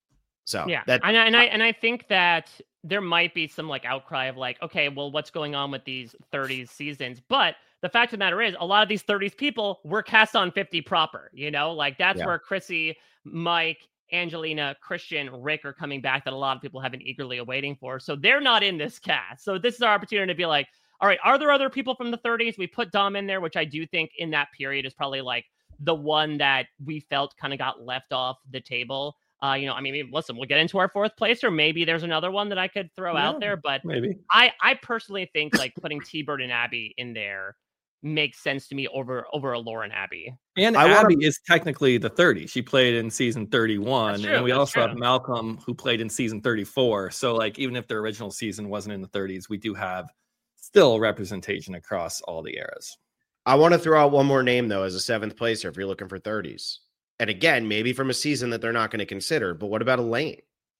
so yeah, and I think that there might be some outcry of okay, well, what's going on with these 30s seasons? But the fact of the matter is, a lot of these 30s people were cast on 50 proper. That's where Chrissy, Mike, Angelina, Christian, Rick are coming back that a lot of people have been eagerly awaiting for. So they're not in this cast. So this is our opportunity to be like, all right, are there other people from the 30s? We put Dom in there, which I do think in that period is probably the one that we felt kind of got left off the table. Listen, we'll get into our 4th place, or maybe there's another one that I could throw out there. But maybe I personally think putting T-Bird and Abby in there makes sense to me over a Lauren Abby. And Abby is technically the 30. She played in season 31. And we also have Malcolm, who played in season 34. So even if their original season wasn't in the 30s, we do have still representation across all the eras. I want to throw out one more name, though, as a 7th placer if you're looking for 30s. And again, maybe from a season that they're not going to consider. But what about Elaine?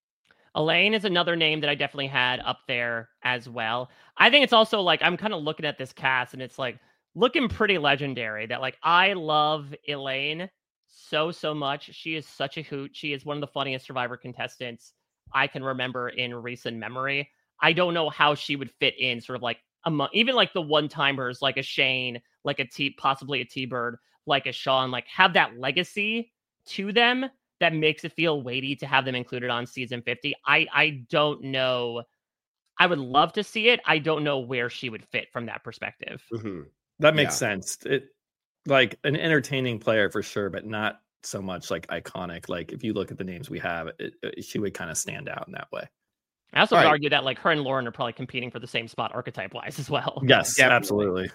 Elaine is another name that I definitely had up there as well. I think it's also I'm kind of looking at this cast, and it's looking pretty legendary that I love Elaine so much. She is such a hoot. She is one of the funniest Survivor contestants I can remember in recent memory. I don't know how she would fit in sort of even the one-timers, like a Shane, like possibly a T-Bird, like a Sean, have that legacy to them that makes it feel weighty to have them included on season 50. I don't know. I would love to see it. I don't know where she would fit from that perspective. Mm-hmm. That makes sense. It an entertaining player for sure, but not so much iconic. If you look at the names we have, she would kind of stand out in that way. I also would argue that her and Lauren are probably competing for the same spot archetype wise as well. Yes, absolutely.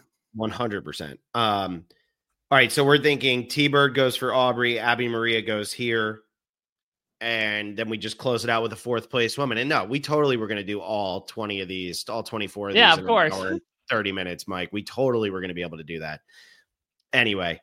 100%. All right. So we're thinking T-Bird goes for Aubrey, Abby Maria goes here. And then we just close it out with a 4th place woman. And no, we totally were going to do all 20 of these, all 24 of these. Yeah, of course. 30 minutes, Mike. We totally were going to be able to do that. Anyway,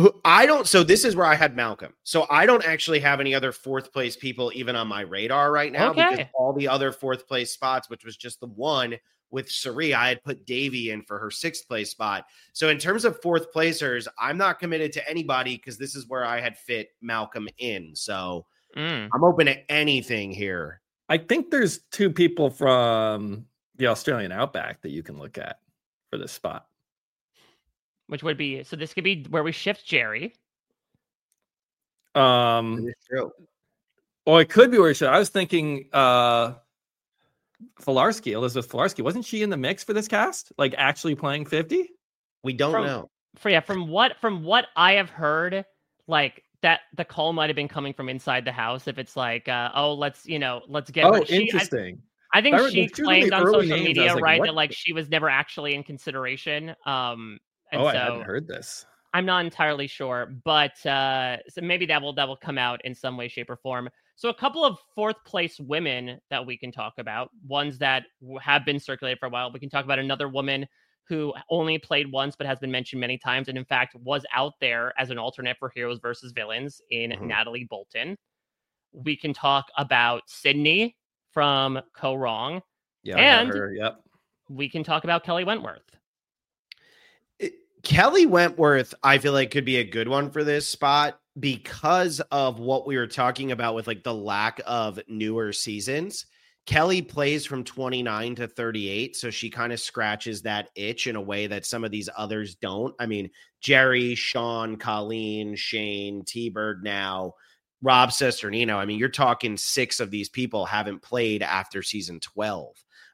so this is where I had Malcolm. So I don't actually have any other 4th place people even on my radar right now, because all the other 4th place spots, which was just the one with Sari, I had put Davy in for her 6th place spot. So in terms of 4th placers, I'm not committed to anybody, because this is where I had fit Malcolm in. So I'm open to anything here. I think there's 2 people from the Australian Outback that you can look at for this spot. Which would be, so this could be where we shift Jerry. It's true. Or it could be where I was thinking Elizabeth Filarski. Wasn't she in the mix for this cast? Actually playing 50? We don't know. From what I have heard, that the call might have been coming from inside the house. If it's let's get. Oh, interesting. I think she claimed on social media, right, that she was never actually in consideration. I hadn't heard this. I'm not entirely sure, but so maybe that will come out in some way, shape, or form. So a couple of fourth place women that we can talk about, ones that have been circulated for a while. We can talk about another woman who only played once but has been mentioned many times, and in fact was out there as an alternate for Heroes versus Villains in Natalie Bolton. We can talk about Sydney from Co Wrong. Yeah, and yep. We can talk about Kelly Wentworth. Kelly Wentworth, I feel like could be a good one for this spot because of what we were talking about with like the lack of newer seasons. Kelly plays from 29 to 38, so she kind of scratches that itch in a way that some of these others don't. I mean, Jerry, Sean, Colleen, Shane, T-Bird now, Rob Cesternino. I mean, you're talking 6 of these people haven't played after season 12.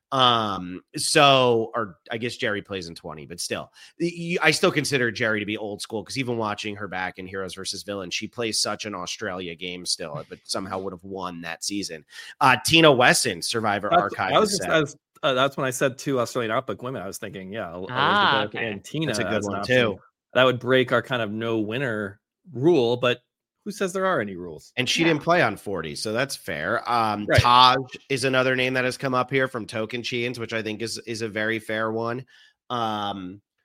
Or I guess Jerry plays in 20, but still, I still consider Jerry to be old school because even watching her back in Heroes versus Villains, she plays such an Australia game still, but somehow would have won that season. Tina Wesson, Survivor Archive. That's when I said 2 Australian Outback women. I was thinking, Elizabeth and Tina. That's a good one too. That would break our kind of no winner rule, but who says there are any rules? And she didn't play on 40, so that's fair. Right. Taj is another name that has come up here from Token Cheans, which I think is a very fair one. I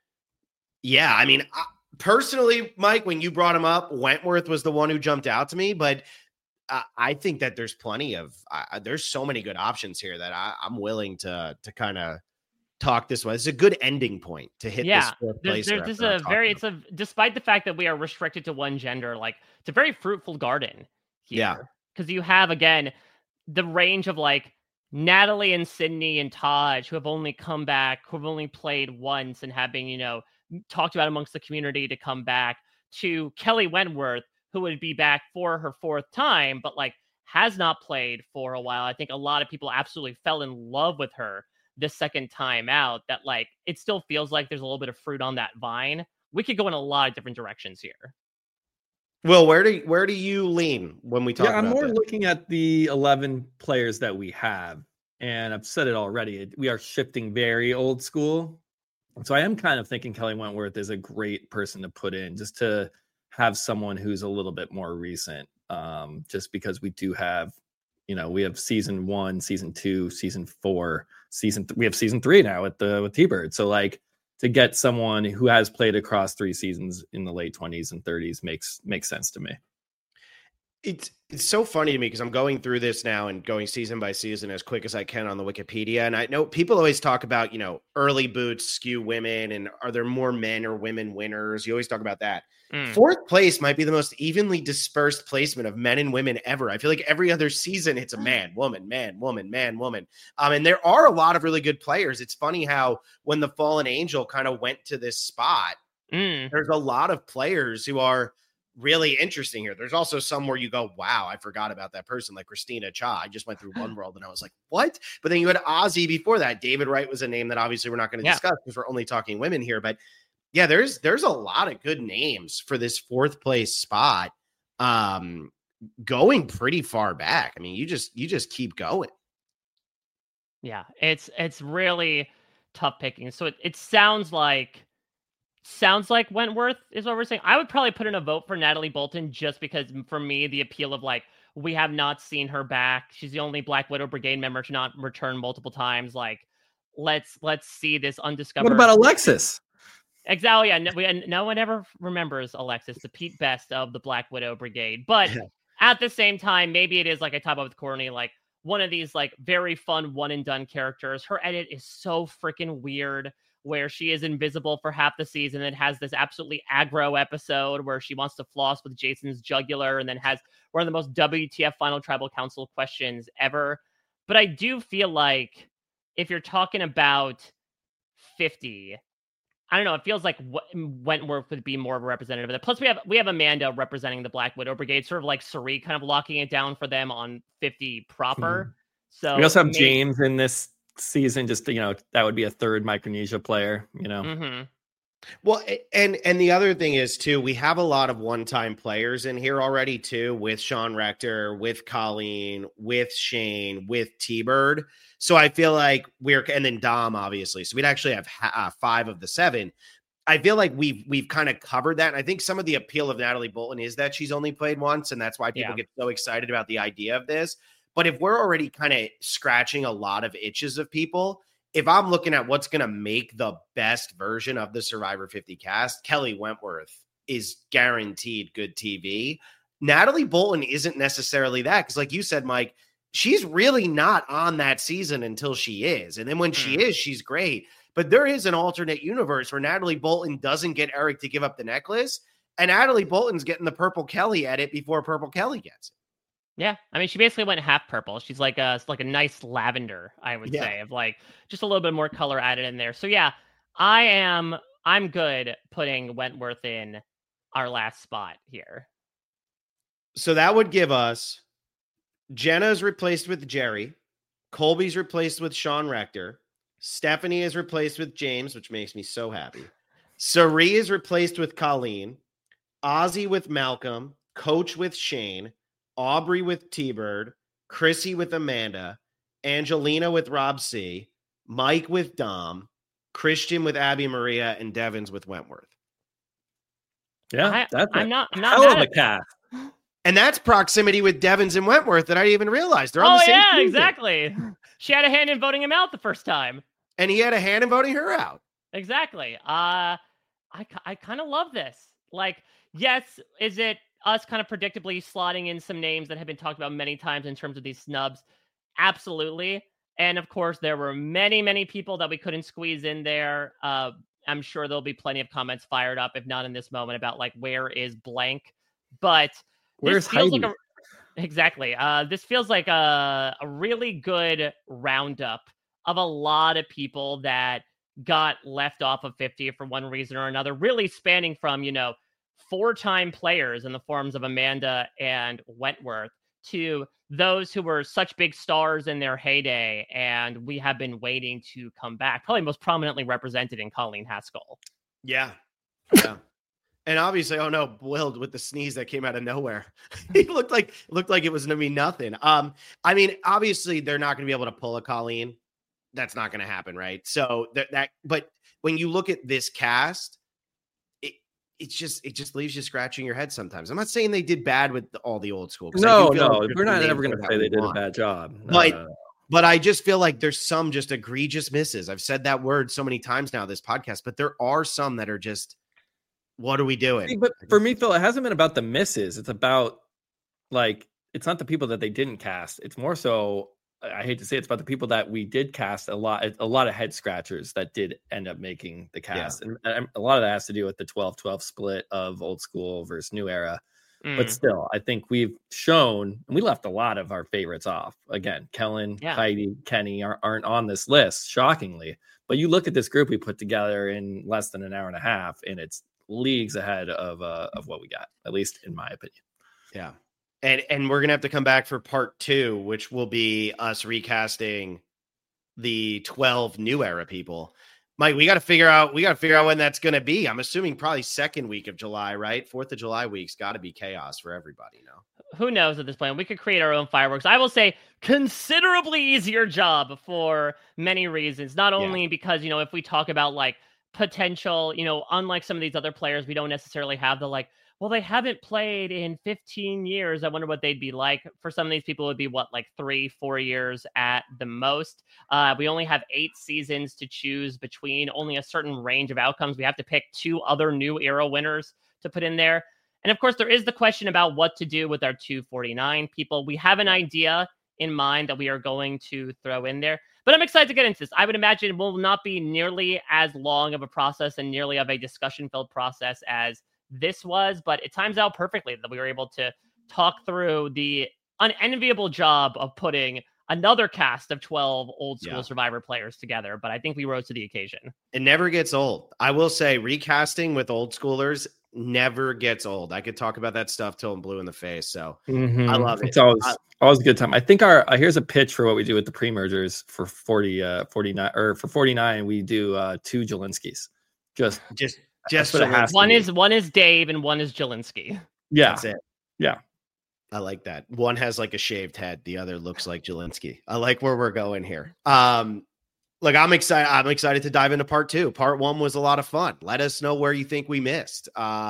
mean, personally, Mike, when you brought him up, Wentworth was the one who jumped out to me, but I think that there's plenty of there's so many good options here that I'm willing to kind of talk this way. It's a good ending point to hit this fourth place. Despite the fact that we are restricted to one gender, like it's a very fruitful garden here. Yeah. Because you have, again, the range of like Natalie and Sydney and Taj who have only come back, who have only played once and have been, talked about amongst the community to come back, to Kelly Wentworth, who would be back for her 4th time, but like has not played for a while. I think a lot of people absolutely fell in love with her this second time out, that like it still feels like there's a little bit of fruit on that vine. We could go in a lot of different directions here. Will, where do you lean when we talk about I'm more this? Looking at the 11 players that we have, and I've said it already, we are shifting very old school. So I am kind of thinking Kelly Wentworth is a great person to put in, just to have someone who's a little bit more recent, just because we do have, we have season 1, season 2, season 4, we have season 3 now with T-Bird. So like to get someone who has played across 3 seasons in the late 20s and 30s makes sense to me. It's so funny to me because I'm going through this now and going season by season as quick as I can on the Wikipedia. And I know people always talk about, early boots skew women and are there more men or women winners? You always talk about that. 4th place might be the most evenly dispersed placement of men and women ever. I feel like every other season it's a man, woman, man, woman, man, woman. And there are a lot of really good players. It's funny how when the Fallen Angel kind of went to this spot, there's a lot of players who are really interesting here. There's also some where you go, wow, I forgot about that person, like Christina Cha. I just went through One World and I was like, what? But then you had Ozzy before that. David Wright was a name that obviously we're not going to discuss because we're only talking women here. But yeah, there's a lot of good names for this 4th place spot, going pretty far back. I mean, you just keep going. Yeah, it's really tough picking. So it sounds like Wentworth is what we're saying. I would probably put in a vote for Natalie Bolton just because for me, the appeal of like, we have not seen her back. She's the only Black Widow Brigade member to not return multiple times. Like, let's see this undiscovered. What about Alexis? Exactly. Yeah, no one ever remembers Alexis, the Pete Best of the Black Widow Brigade. But at the same time, maybe it is like I talked about with Courtney, like one of these like very fun one and done characters. Her edit is so freaking weird, where she is invisible for half the season and has this absolutely aggro episode where she wants to floss with Jason's jugular and then has one of the most WTF Final Tribal Council questions ever. But I do feel like if you're talking about 50, I don't know. It feels like Wentworth would be more of a representative of that. Plus, we have Amanda representing the Black Widow Brigade, sort of like Sari, kind of locking it down for them on 50 proper. So we also have James in this season. Just that would be a 3rd Micronesia player. Well, and the other thing is too, we have a lot of one-time players in here already too, with Sean Rector, with Colleen, with Shane, with T-Bird. So I feel like and then Dom, obviously. So we'd actually have 5 of the 7. I feel like we've kind of covered that. And I think some of the appeal of Natalie Bolton is that she's only played once, and that's why people get so excited about the idea of this. But if we're already kind of scratching a lot of itches of people, if I'm looking at what's going to make the best version of the Survivor 50 cast, Kelly Wentworth is guaranteed good TV. Natalie Bolton isn't necessarily that, because like you said, Mike, she's really not on that season until she is. And then when she is, she's great. But there is an alternate universe where Natalie Bolton doesn't get Eric to give up the necklace, and Natalie Bolton's getting the Purple Kelly edit before Purple Kelly gets it. Yeah, I mean, she basically went half purple. She's like a nice lavender, I would say, of like just a little bit more color added in there. So yeah, I'm good putting Wentworth in our last spot here. So that would give us Jenna's replaced with Jerry, Colby's replaced with Sean Rector, Stephanie is replaced with James, which makes me so happy. Sari is replaced with Colleen, Ozzy with Malcolm, Coach with Shane, Aubrey with T-Bird, Chrissy with Amanda, Angelina with Rob C, Mike with Dom, Christian with Abby Maria, and Devins with Wentworth. Yeah, I'm not hell of a cast. And that's proximity with Devins and Wentworth that I didn't even realize. They're on the same season. Exactly. She had a hand in voting him out the first time. And he had a hand in voting her out. Exactly. I kind of love this. Like, yes, is it us kind of predictably slotting in some names that have been talked about many times in terms of these snubs? Absolutely. And of course, there were many, many people that we couldn't squeeze in there. I'm sure there'll be plenty of comments fired up, if not in this moment, about like, where is blank? But where's Heidi? Exactly. This feels like a really good roundup of a lot of people that got left off of 50 for one reason or another, really spanning from, 4-time players in the forms of Amanda and Wentworth to those who were such big stars in their heyday, and we have been waiting to come back, probably most prominently represented in Colleen Haskell. Yeah. And obviously, oh no, Willed with the sneeze that came out of nowhere. He looked like it was going to be nothing. I mean, obviously they're not going to be able to pull a Colleen. That's not going to happen, right? So but when you look at this cast, it just leaves you scratching your head sometimes. I'm not saying they did bad with all the old school. No, we're not ever going to say they did a bad job. But I just feel like there's some just egregious misses. I've said that word so many times now this podcast, but there are some that are just, what are we doing? See, but for me, Phil, it hasn't been about the misses. It's about it's not the people that they didn't cast. It's more so, I hate to say it's about the people that we did cast, a lot of head scratchers that did end up making the cast. Yeah. And a lot of that has to do with the 12-12 split of old school versus new era. But still, I think we've shown, and we left a lot of our favorites off. Again, Kellen, Heidi, Kenny aren't on this list, shockingly. But you look at this group we put together in less than an hour and a half, and it's leagues ahead of what we got, at least in my opinion. Yeah. And we're going to have to come back for part 2, which will be us recasting the 12 new era people. Mike, we got to figure out when that's going to be. I'm assuming probably second week of July, right? 4th of July week's got to be chaos for everybody now. Who knows at this point? We could create our own fireworks. I will say considerably easier job for many reasons. Not only because, if we talk about like potential, unlike some of these other players, we don't necessarily have the well, they haven't played in 15 years. I wonder what they'd be like. For some of these people, it would be 3-4 years at the most. We only have 8 seasons to choose between, only a certain range of outcomes. We have to pick 2 other new era winners to put in there. And of course, there is the question about what to do with our 249 people. We have an idea in mind that we are going to throw in there, but I'm excited to get into this. I would imagine it will not be nearly as long of a process and nearly of a discussion-filled process as this was, but it times out perfectly that we were able to talk through the unenviable job of putting another cast of 12 old school Survivor players together. But I think we rose to the occasion. It never gets old. I will say recasting with old schoolers never gets old. I could talk about that stuff till I'm blue in the face. So I love it. It's always a good time. I think here's a pitch for what we do with the pre-mergers for 49, or for 49, we do 2 Jelinskis. Just one is Dave and one is Jelinski. Yeah. That's it. Yeah. I like that. One has like a shaved head. The other looks like Jelinski. I like where we're going here. Look, I'm excited. I'm excited to dive into part 2. Part 1 was a lot of fun. Let us know where you think we missed.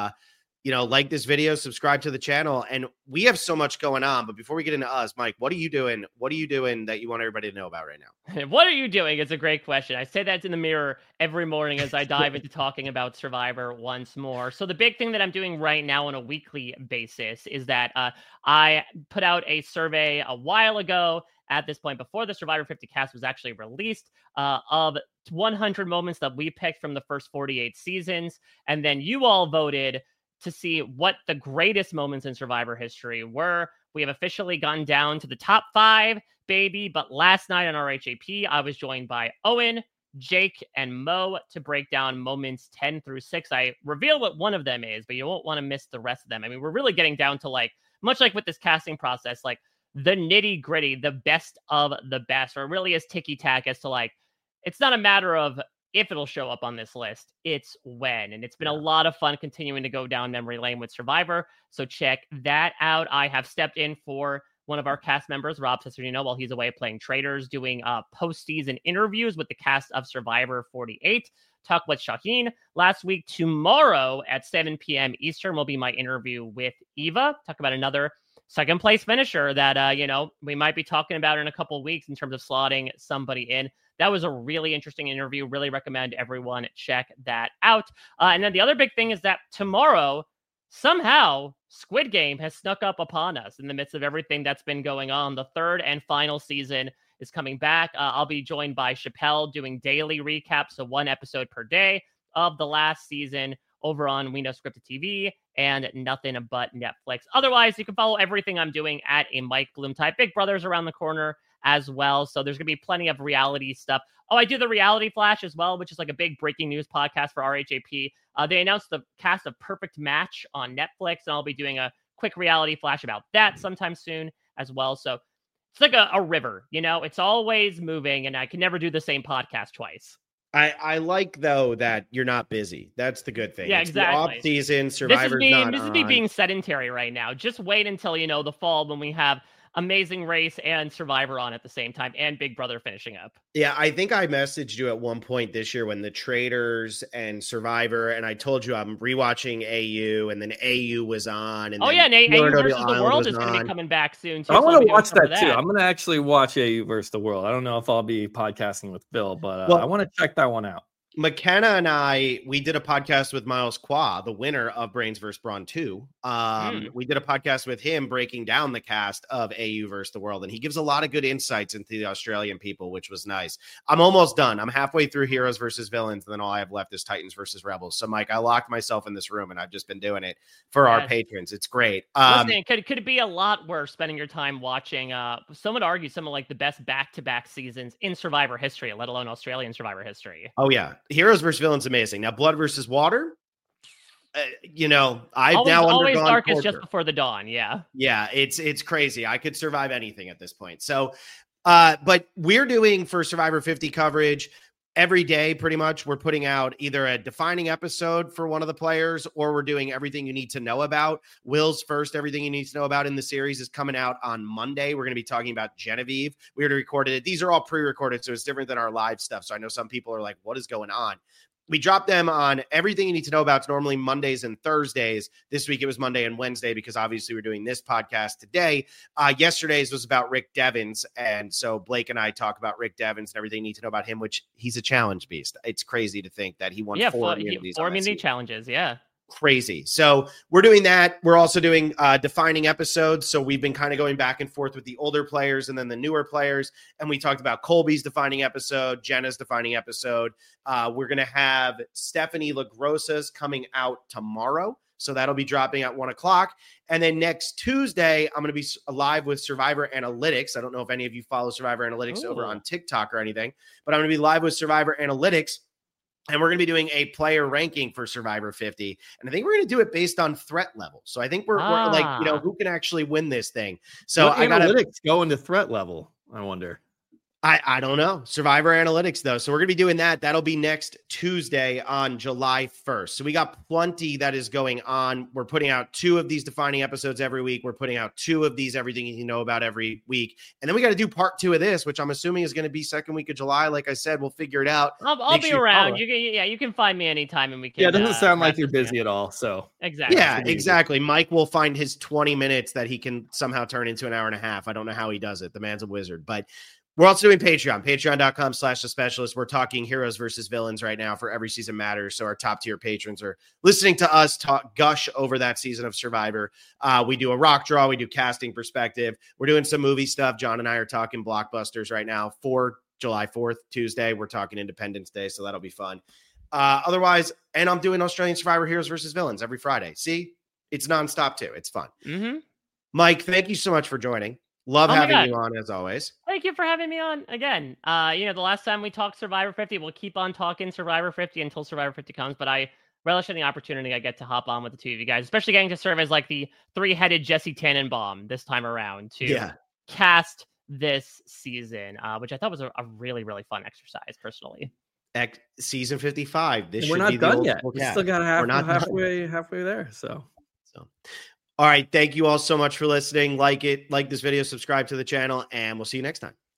Like this video, subscribe to the channel, and we have so much going on. But before we get into us, Mike, what are you doing? What are you doing that you want everybody to know about right now? What are you doing? It's a great question. I say that in the mirror every morning as I dive into talking about Survivor once more. So the big thing that I'm doing right now on a weekly basis is that I put out a survey a while ago at this point before the Survivor 50 cast was actually released of 100 moments that we picked from the first 48 seasons. And then you all voted to see what the greatest moments in Survivor history were. We have officially gone down to the top 5, baby. But last night on RHAP, I was joined by Owen, Jake, and Mo to break down moments 10 through 6. I reveal what one of them is, but you won't want to miss the rest of them. I mean, we're really getting down to, like, much like with this casting process, like the nitty gritty, the best of the best, or it really is ticky-tack as to, like, it's not a matter of if it'll show up on this list, it's when. And it's been a lot of fun continuing to go down memory lane with Survivor. So check that out. I have stepped in for one of our cast members, Rob Cesarino, while he's away playing Traitors, doing postseason interviews with the cast of Survivor 48. Talk with Shaheen last week. Tomorrow at 7 p.m. Eastern will be my interview with Eva. Talk about another second place finisher that, we might be talking about in a couple of weeks in terms of slotting somebody in. That was a really interesting interview. Really recommend everyone check that out. And then the other big thing is that tomorrow, somehow, Squid Game has snuck up upon us in the midst of everything that's been going on. The third and final season is coming back. I'll be joined by Chappelle doing daily recaps, so 1 episode per day of the last season over on We Know Scripted TV and Nothing But Netflix. Otherwise, you can follow everything I'm doing at a Mike Bloom type. Big Brother's around the corner as well. So there's going to be plenty of reality stuff. Oh, I do the Reality Flash as well, which is like a big breaking news podcast for RHAP. They announced the cast of Perfect Match on Netflix, and I'll be doing a quick Reality Flash about that sometime soon as well. So it's like a river, it's always moving, and I can never do the same podcast twice. I like, though, that you're not busy. That's the good thing. Yeah, it's exactly. The off-season, Survivor's This is me being sedentary right now. Just wait until, the fall when we have Amazing Race and Survivor on at the same time, and Big Brother finishing up. Yeah, I think I messaged you at one point this year when the Traitors and Survivor, and I told you I'm rewatching AU, and then AU was on. And AU versus the World is going to be coming back soon too. I want to watch that too. I'm going to actually watch AU versus the World. I don't know if I'll be podcasting with Bill, but I want to check that one out. McKenna and we did a podcast with Miles Qua, the winner of Brains vs. Brawn 2. We did a podcast with him breaking down the cast of AU versus the World, and he gives a lot of good insights into the Australian people, which was nice. I'm almost done. I'm halfway through Heroes versus Villains, and then all I have left is Titans versus Rebels. So, Mike, I locked myself in this room, and I've just been doing it for our patrons. It's great. Listen, could it be a lot worse spending your time watching, some would argue, some of like the best back-to-back seasons in Survivor history, let alone Australian Survivor history. Oh, yeah. Heroes versus Villains, amazing. Now, Blood versus Water, I've always, now always undergone darkest torture. just before the dawn. Yeah, it's crazy. I could survive anything at this point. So, but we're doing for Survivor 50 coverage every day. Pretty much, we're putting out either a defining episode for one of the players, or we're doing everything you need to know about. Will's first everything you need to know about in the series is coming out on Monday. We're going to be talking about Genevieve. We already recorded it. These are all pre-recorded, so it's different than our live stuff. So I know some people are like, "What is going on?" We drop them on everything you need to know about. It's normally Mondays and Thursdays. This week it was Monday and Wednesday because obviously we're doing this podcast today. Yesterday's was about Rick Devens. And so Blake and I talk about Rick Devens and everything you need to know about him, which he's a challenge beast. It's crazy to think that he won 4 immunities. 4 immunity challenges. Yeah. Crazy. So we're doing that. We're also doing defining episodes. So we've been kind of going back and forth with the older players and then the newer players. And we talked about Colby's defining episode, Jenna's defining episode. We're going to have Stephanie LaGrossa's coming out tomorrow. So that'll be dropping at 1:00. And then next Tuesday, I'm going to be live with Survivor Analytics. I don't know if any of you follow Survivor Analytics over on TikTok or anything, but I'm going to be live with Survivor Analytics. And we're going to be doing a player ranking for Survivor 50. And I think we're going to do it based on threat level. So I think we're like, who can actually win this thing? So what analytics go into threat level, I wonder. I don't know. Survivor Analytics, though. So we're going to be doing that. That'll be next Tuesday on July 1st. So we got plenty that is going on. We're putting out 2 of these defining episodes every week. We're putting out 2 of these everything you know about every week. And then we got to do part 2 of this, which I'm assuming is going to be second week of July. Like I said, we'll figure it out. I'll be around. You can find me anytime and we can. Yeah, it doesn't sound like you're busy at all. So exactly. Yeah, exactly. Mike will find his 20 minutes that he can somehow turn into an hour and a half. I don't know how he does it. The man's a wizard, but we're also doing Patreon, patreon.com/The Specialist. We're talking heroes versus villains right now for Every Season Matters. So our top tier patrons are listening to us gush over that season of Survivor. We do a rock draw. We do casting perspective. We're doing some movie stuff. John and I are talking blockbusters right now for July 4th, Tuesday. We're talking Independence Day. So that'll be fun. Otherwise, and I'm doing Australian Survivor heroes versus villains every Friday. See, it's nonstop too. It's fun. Mm-hmm. Mike, thank you so much for joining. Love having you on as always. Thank you for having me on again. The last time we talked Survivor 50, we'll keep on talking Survivor 50 until Survivor 50 comes, but I relish in the opportunity I get to hop on with the 2 of you guys, especially getting to serve as like the 3-headed Jesse Tannenbaum this time around to cast this season, which I thought was a really, really fun exercise personally. Season 55. We're not done yet. We still got halfway there. So. All right. Thank you all so much for listening. Like this video, subscribe to the channel, and we'll see you next time.